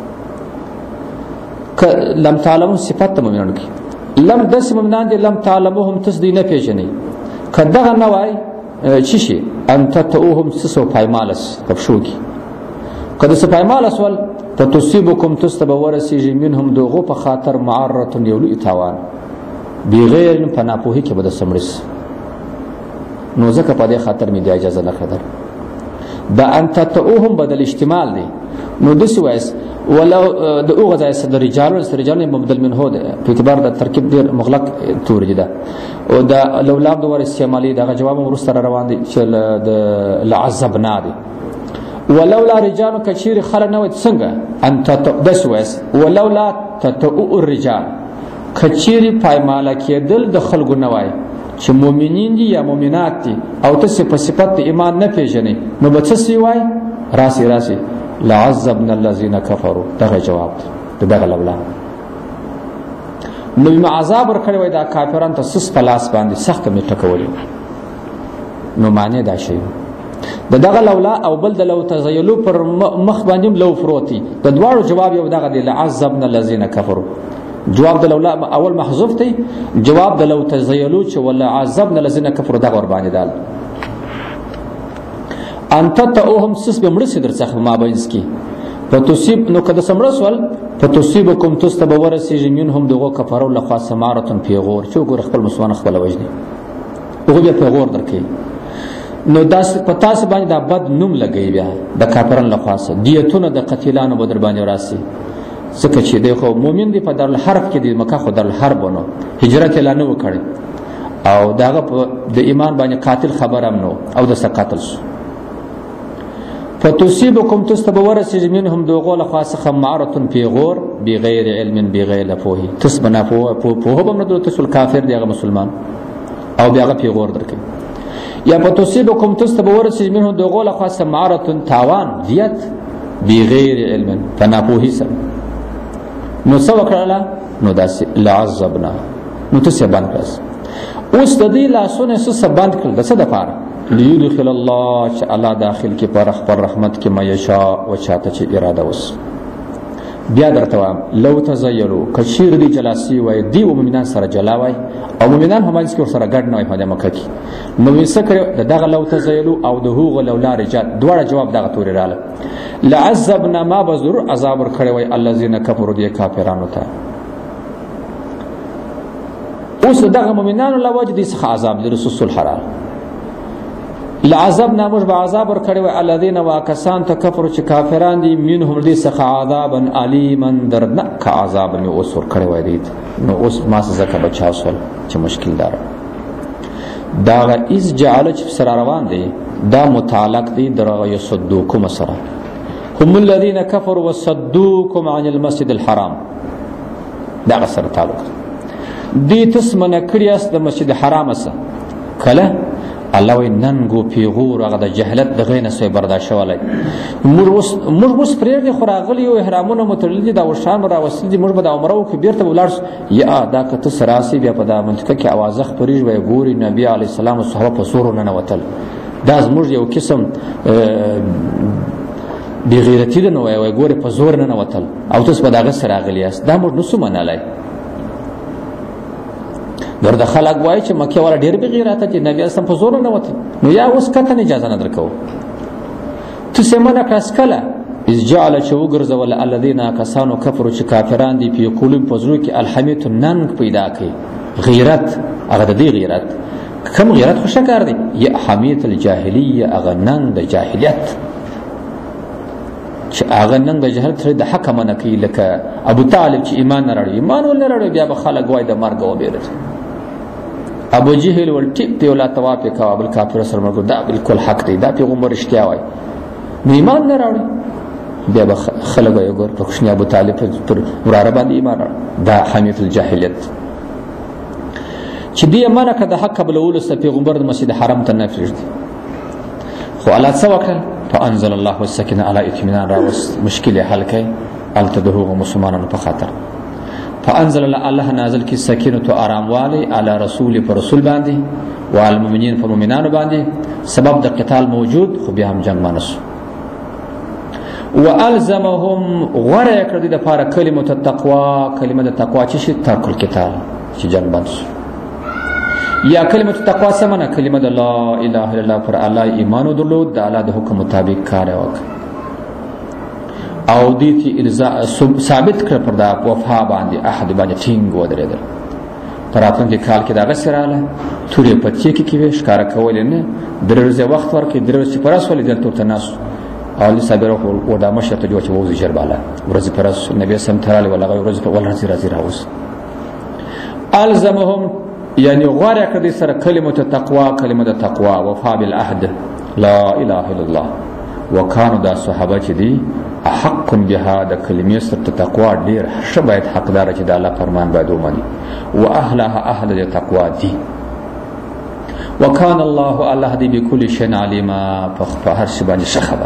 A: لم تعلموهم صفات د مؤمنانو کې لم داسې مؤمنان دي لم تعلموهم تاسو دوی نه پېژنئ که دغه نه وای چی شي ان تطؤوهم سسو پایمالس په پښو کې که داسې پایمالس ول فتصيبكم تاسو ته به ورسېږي منهم د هغو په خاطر معرة یو لوی تاوان بغیر په ناپوهۍ کې به د سمړس نو ځکه په دې خاطر مې د اجازه نه خبر دا ان تطؤوهم بدل اشتمال دی نو داسې وایس ولو د اوغه ځای د رجال مبدل منه ده په اعتبار د ترکیب ډیر مغلق تور دي ده او دا لولاب د ور استعمالي دغه جواب ورسره روان دي چې د لعذبنا دي ولولا رجال کثیر خلق نه وت څنګه انت دسوس ولولا تتؤ الرجال کثیر پایماله کېدل د خلکو نه وای چې مؤمنین دي یا مؤمنات دي او تاسو په صفت ایمان نه پیژنئ نو به څه سی وای راسي لعذبنا الذين كفروا دغه جواب دغه لولا نو ما عذاب ورکړی وای دا کافرانو ته سس پلاس باندې سخت می ټکولې نو معنی دا شی دغه لولا او بل د لو تزیلو پر مخ باندې لو فروتی د دواړو جواب یو دغه دی لعذبنا الذين كفروا جواب د لولا اول محذوف دی جواب د لو تزیلو چې ولا عذبنا الذين كفروا دغه ور باندې دال انت تاوهم سس بمړس درڅخه ما بینس کی فتصيب نو کده سمرسول فتصيبكم تستبورسي منهم دغه کفرو لخوا سمارتن پیغور چې ګور خپل مسلمان خپل وجني هغه بیا پیغور درکې نو داس پتا سه باندې دا بد نوم لګي بیا د کافرن لخوا سه دیتونه د قتیلانو بدر باندې راسي څکه چې دغه مؤمن دی په دار الحرب کې دی مکه خو دار الحرب ونه هجرت اعلان وکړي او داغه د ایمان باندې قاتل خبرم نو او د قاتل شو فتصيبكم تستبورسي منهم دوغول خاصه معرة پیغور بغیر علم بغیر فوهي تسبنا فوه بم ندو تسل کافر دیغه مسلمان او بیغه پیغور درکې یا فتصيبكم تستبورسي منهم دوغول خاصه معرة تاوان زیات بغیر علم فناپوهي سم نو سو کړه نو داس لعذبنا نو تسه باندې کړس اوس د دې لاسونه څه باندې کړل د څه د پاره ليدخل الله چې الله داخل کې پر خپل رحمت کې ما یشاء او چاته چې اراده وس بیا درته وایم لو تزیلوا کثیر دی جلاسی وای دی مومنان سره جلا وای او مومنان هم څنګه سره ګډ نه وای په مکه کې نو وسکره دغه لو تزیلوا او دهو لولا رجال دواړه جواب دغه توري رااله لعذبنا ما بذر عذاب ور کړی وای الذين كفروا دي کافرانو ته اوس دغه مومنانو لوجه دي څخه عذاب لرسول الحرام لعذاب نامش بعذاب ور کړی وای الذين واکسان تکفر چې کافران دي منهم دي څخه عذابا الیما دردناک عذاب می اوس ور کړی وای دي نو اوس ما څه بچاو سول چې مشکل دار دا از جعل چې سره روان دي دا متعلق دي درغه یصدوکم سره هم الذين كفروا وصدوكم عن المسجد الحرام دا سره تعلق دي تسمنه کړیاس د مسجد حرام سره کله الله وی ننګو پیغور هغه د جهالت د غینه سوی برداشت ولای موږ اوس پرېږدي خو راغلي یو احرامونه متړلي دي دا وشان را وسل دي موږ به د عمره وکړو بیرته ولاړ یا دا کته سراسي بیا په دا منطقه کې اوازه خپرېږي وای ګوري نبی علی السلام او صحابه په زور نه وتل دا زموږ یو قسم بی غیرتی ده نو وای ګوري په زور نه وتل او تاسو به دا سره راغلی است دا موږ نسو منالای درد خلق وای چې مکه والا ډیر به غیرت دي نبی اسلام په زور نه وته نو یا اوس کته اجازه نه درکو تو سمنه کاسکله از جعل چې وګرځول الذين کسانو کفرو چې کافران دي په قلوب پزرو کې الحمیت ننګ پیدا کوي غیرت هغه د دې غیرت کوم غیرت خوشا کار دی یا حمیت الجاهلیه هغه ننګ د جاهلیت چې هغه نن د جهل تر د حق منه کوي لکه ابو طالب چې ایمان نه راړي ایمان ول نه راړي بیا به خلک وای د مرګ او بیرته ابو جهل ول ټیپ دی ولا توافق کا ابو کافر سره مرګ دا بالکل حق دی دا پیغمبر اشتیا وای ایمان نه راړي بیا به خلک وای ګور په خوشنی ابو طالب پر وراره باندې ایمان دا حمیت الجاهلیت چې دی امانه کده حق بلول سره پیغمبر د مسجد حرام ته نه فرښتي خو الله څوکل فانزل الله السكينه على اطمینان راوس مشکل حل کړي التدهو مسلمانانو په خاطر فانزل الله نازل کی سکینه آرام والی علی رسول پر رسول باندې و المؤمنین پر مؤمنانو باندې سبب د قتال موجود خو بیا هم جنگ منسو والزمهم غره کړی د پاره کلمه التقوا کلمه د تقوا چې ترک القتال چې جنگ منسو یا کلمه التقوا سمنه کلمه د لا اله الا الله پر الله ایمان درلود د الله د حکم مطابق کار وکړ او دې چې الزام ثابت کړ پر دا وفا باندې احد باندې ټینګ ودرېدل پراتون کې کال کې دا غسراله تورې پچې کې کې ښکارا کول نه درځه وخت ورکې درځه پرس ولې دلته تناس او صابر او دا مشه ته جوړ وځي جرباله ورځ پرس نبی سم تراله ولا ورځ په ول راځي راوس الزمهم یعنی غوړه کړي سره کلمه تقوا کلمه د تقوا وفا بالعهد لا اله الا الله وکانو دا صحابه چې دي حق بها د کلمې سره تقوا ډیر شبایت حقدار چې د الله فرمان باید ومني واهلها اهل د تقوا دي وکان الله دې بكل شيء عليما فهر شي باندې خبر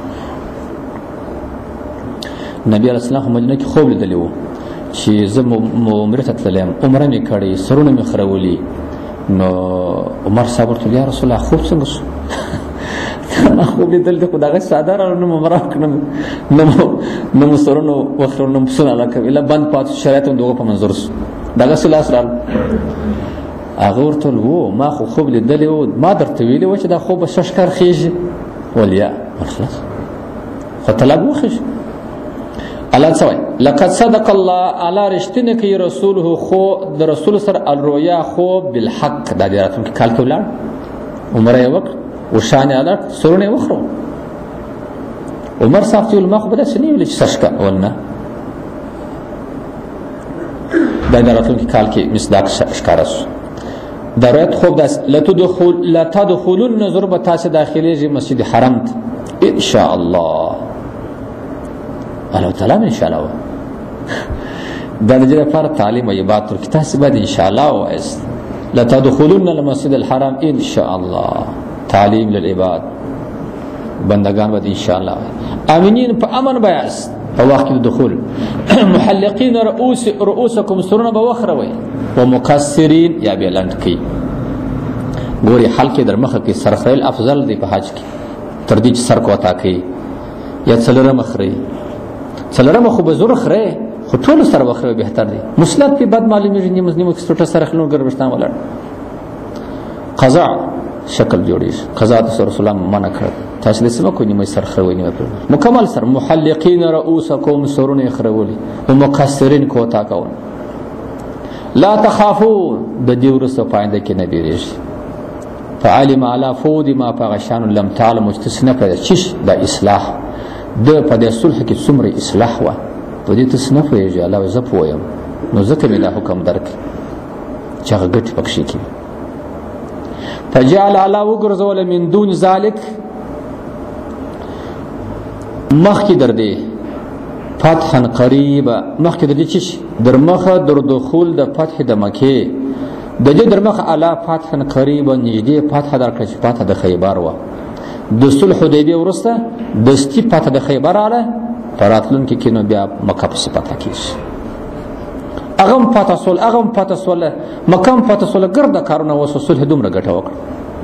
A: نبی علیہ السلام مدینه کې خوب لیدلی و چې زه عمره ته تلم عمره مې کړې سرونه مې خرولي نو عمر صاحب ورته یا رسول الله خوب څنګه شو خوب لیدل ته خدای ساده را نو عمره کړم نو سرونه وخرو نو سن الله کوي الا بند پات شریعت دوغه په منظور دا رسول الله صلی الله هغه ورته وو ما خوب لیدل و ما درته ویلی و چې دا خوب ششکر خيږي ولیا خلاص فطلب وخش الله سوي لقد صدق الله على رشتنه کی رسوله خو د رسول سره الرؤيا خو بالحق د دیاتم کې کال کولا عمره یو وشان علت سرونه وخرو عمر صاحب ته المخ بده سنی ولې سشکا ولنا د دیاتم کې کال کې مصداق اشکارس درات خوب داس لا تدخلون ضربه تاسو داخلي مسجد حرم ان شاء الله الله تعالی ان شاء الله درجه لپاره تعلیم او عبادت ور کتاب بعد ان شاء الله واس لا تدخلون المسجد الحرام ان شاء الله تعلیم للعباد بندگان بعد ان شاء الله امنین په امن بیاس په وخت دخول محلقین رؤوسکم سرونه بوخروي ومقصرین یا بلند کی ګوري حلقه در مخه کې سرخیل افضل دی په حج کې تر دې سر کوتا کوي یا څلره مخري څلرمه خو به زور خره خو ټول سره وخره بهتر دی مسلط په بد معلومي نیمه کې سټه سره خلونو ګرځتان ولر قضا شکل جوړیږي قضا د رسول الله منع کړ تاسو له سمه کو نیمه سره خره ویني مکمل سره محلقین رؤوسکم سرونه خرولي ومقصرین کوتا کول لا تخافون د دې ورسته پاینده کې نه بیریږي فعلم على فود ما فغشان لم تعلم مستثنى فچش د اصلاح د په د صلح کې څومره اصلاح و په دې تصنف یې الله ز پویم نو ځکه مې دا حکم درک چې هغه ګټ پکې کی فجعل الله وګرځول من دون ذلك مخکې در دې فتحا قریبا مخکې در دې چې در مخه در دخول د فتح د مکه د دې در مخه اعلی فتحا قریبا نږدې فتح درکړي فتح د خیبر و د صلح حدیبیه ورسته د ستی پته د خیبر اله پراتلون کې کینو بیا مکه په پته کیږي اغم پته سول مکم پته سول ګرد کارونه وسو صلح دومره ګټه وکړه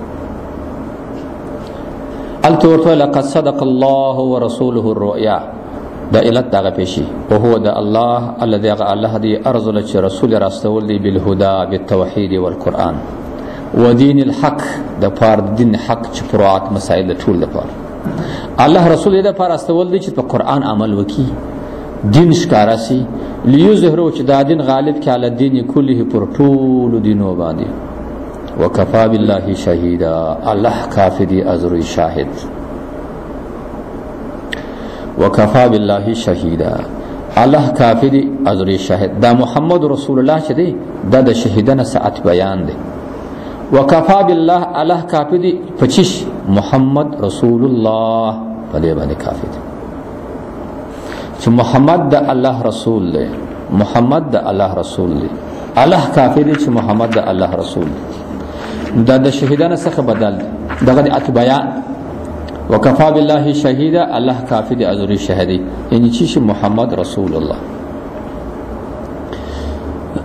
A: التورته لقد صدق الله ورسوله الرؤيا دا الات دغه پیشي او هو د الله الذي الله دي ارزل چې رسول راستول دی بالهدى بالتوحید والقران ودين الحق د پار دین حق چې پروات مسائل ټول لپاره الله رسول دې پر استول دي چې په قران عمل وکي دین ښکاراسي ليظهروا چې دا دین غالب کې علی دین کله پر ټول دینو باندې وکفا بالله شهیدا الله کافی دی ازر شاهد وکفا بالله شهیدا الله کافی دی ازر شاهد دا محمد رسول الله چې دی د شهیدانه ساعت بیان دی وکفا بالله الله کافی دی پچیش محمد رسول الله په دې باندې کافی دی چې محمد د الله رسول دی محمد د الله رسول دی الله کافی دی چې محمد د الله رسول دی دا د شهیدانه څخه بدل دغه ات بیان وکفا بالله شهیدا الله کافی دی ازری شهادی یعنی چې محمد رسول الله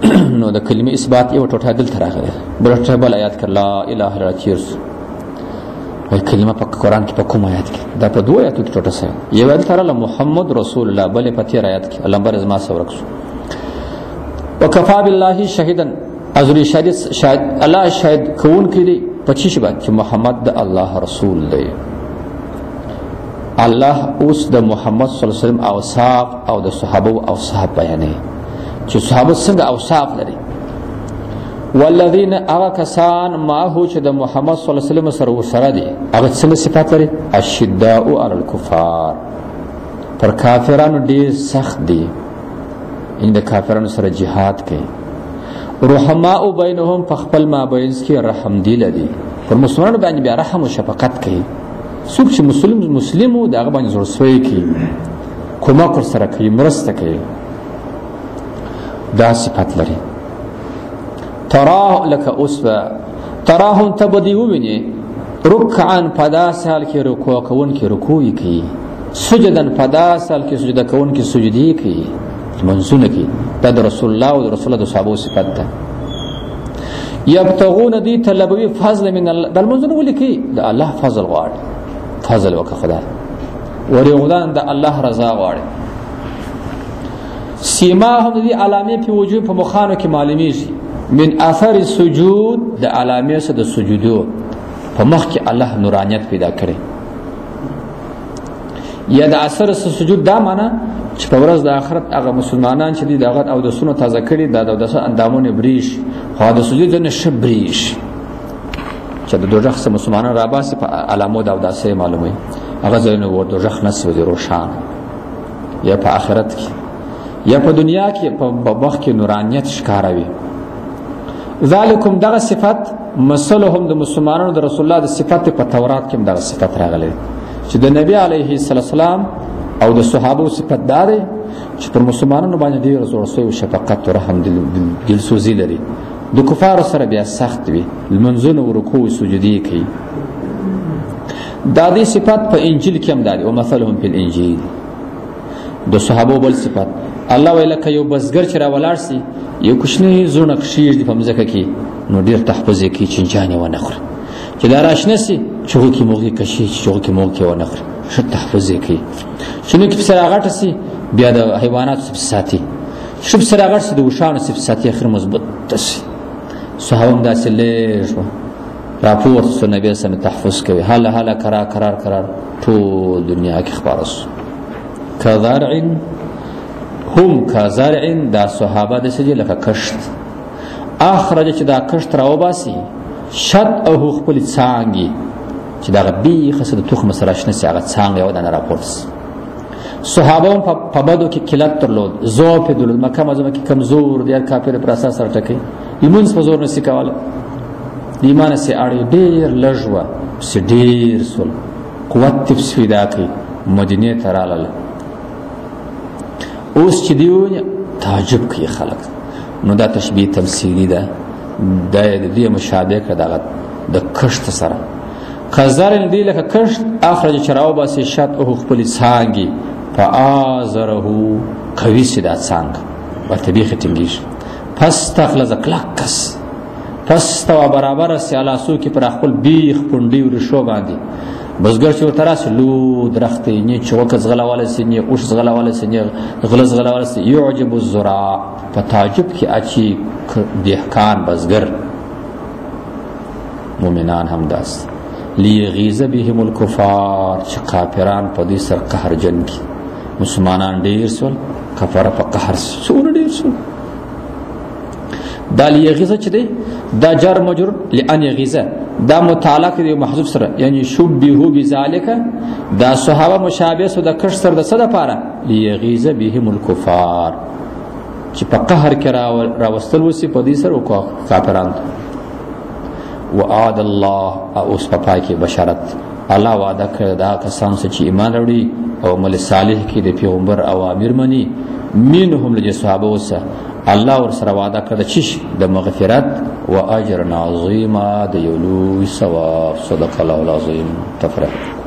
A: نو د کلمې اثبات یو ټوټه دلته راغلی بل ټوټه بل آیات کې لا اله الا الله تیر وای کلمه په قرآن کې په کوم آیات کې دا په دوه آیاتو کې ټوټه سره یو آیت تر محمد رسول الله بل په تیر آیات کې الله بر ازما سره رکسو وکفا بالله شهیدا ازری شاهد الله شاهد کون کړي په چی شي چې محمد د الله رسول دی الله اوس د محمد صلی الله علیه وسلم اوصاف او د صحابه اوصاف بیانوي چې صحابه څنګه اوصاف لري والذین اغا کسان معه چې د محمد صلی الله علیه وسلم سره ورسره دي هغه څنګه صفات لري اشداء علی الکفار پر کافرانو ډیر سخت دي ان د کافرانو سره جهاد کوي رحماء بینهم فخپل ما بینس کې رحم دی لدی پر مسلمانانو باندې بیا رحم او شفقت کوي څوک چې مسلمو د هغه باندې زړه سوی کوي کومک سره کوي مرسته کوي دا صفات لري تراه لك اسوا تراهم تبدي ومني ركعا پدا سال کې رکوع کوون کې رکوعي کوي سجدن پدا سال کې سجده کوون کې سجدي کوي منزونه کوي دا رسول الله او رسول الله د صحابه صفات ده يبتغون دي طلبوي فضل من الله د منزونه ولکي د الله فضل غواړي فضل وک خدای ورغدان د الله رضا غواړي سیماهم دي علامه په وجوه په مخانو کې معلومیږي من اثر السجود د علامه سره د سجودو په مخ کې الله نورانیت پیدا کړي یا د اثر سجود دا معنا چې په ورځ د آخرت هغه مسلمانان چې دي دغه او د سونو تازه کړي دا د اندامونه بریش خو د سجود نه شبریش چې د دوزخ سره مسلمانان را باسي په علامو دا داسې معلومه هغه ځینو ور دوزخ نس وي روشان یا په آخرت کې یا په دنیا کې په مخ کې نورانیت ښکاروي ذالکم دغه صفات مثلهم د مسلمانانو د رسول الله د صفات په تورات کې دغه صفات راغلي چې د نبی علیه السلام او د صحابه صفات دار چې پر مسلمانانو باندې ډیر زور سوی شفقت او رحم دل سوزي لري د کفار سره بیا سخت وي المنزون او رکوع سجدي کوي دا دي صفات په انجیل کې هم دي او مثلهم په الانجیل د صحابه بل صفات الله ویل ک یو بسګر چې را ولاړ سي یو کوشنی زونه خشیش دی په مزکه کې نو ډیر تحفظ کوي چې جانې ونه خوري چې دا راشنه سي چغو کې موږي کشي چغو کې موږ کې ونه خوري ش تحفظ کوي شنو کې سره غټ سي بیا د حیوانات صفاتي شپ سره غټ سي د وشانو صفاتي اخر مضبوط تسي صحابه داسې لږ راپور سره نبی سم تحفظ کوي حالا قرار ټول دنیا کې خبرس کذرع هم کزرع دا صحابه د سجه لکه کشت اخرج چې دا کشت راو باسي شد او خپل څانګي چې دا غبي خسد تخم سره شنه سي هغه څانګي او د راپورس صحابه په بدو کې کلت ترلود زو په دل مکه مزمه کې کمزور دي کافر پر اساس سره ټکي ایمونس په زور نسی کواله ایمان سي اړي ډیر لژوا سي ډیر سول قوت تفسیدا کوي مدینه تراله اوس چې دیونه تعجب کوي خلک نو دا تشبیه تمثیلی ده د دې مشابه کړه د کشت سره کزارن دی لکه کشت اخرج چراو باسي شات او خپل څانګي فازره کوي سدا څنګ ورته به ختمګیش پس تخلص کلکس پس تو برابر سیالا سو کې پر خپل بیخ پونډي ورشو باندې بزګر چې ورته راس لو درختې نه چوکز غلاواله سینې اوش غلاواله سینې غلز غلاواله سینې يعجب الزراع په تعجب کې اچي دهقان بزګر مؤمنان هم داس ليغيظ بهم الكفار چې کافران په دې سر قهر جن کې مسلمانان ډیر سول کفاره په قهر سول ډیر سول دا ليغيظ چې دی دا جر مجرور لان يغيظ دا متعلق دی محذوف سره یعنی شبهه بذالک دا صحابه مشابه سو د کش سره د صد پاره ليغيظ بهم الكفار چې په قهر کې راوستل وسی په دې سره او کافرانو وعد الله اوس په پای کې بشارت الله وعده کړ دا کسان چې ایمان لري او عمل صالح کې د پیغمبر اوامر مني منهم لږ صحابه وسه الله ور سره وعده کړ چې د مغفرت و اجر عظیم د یولو ثواب صدق الله العظیم تفرح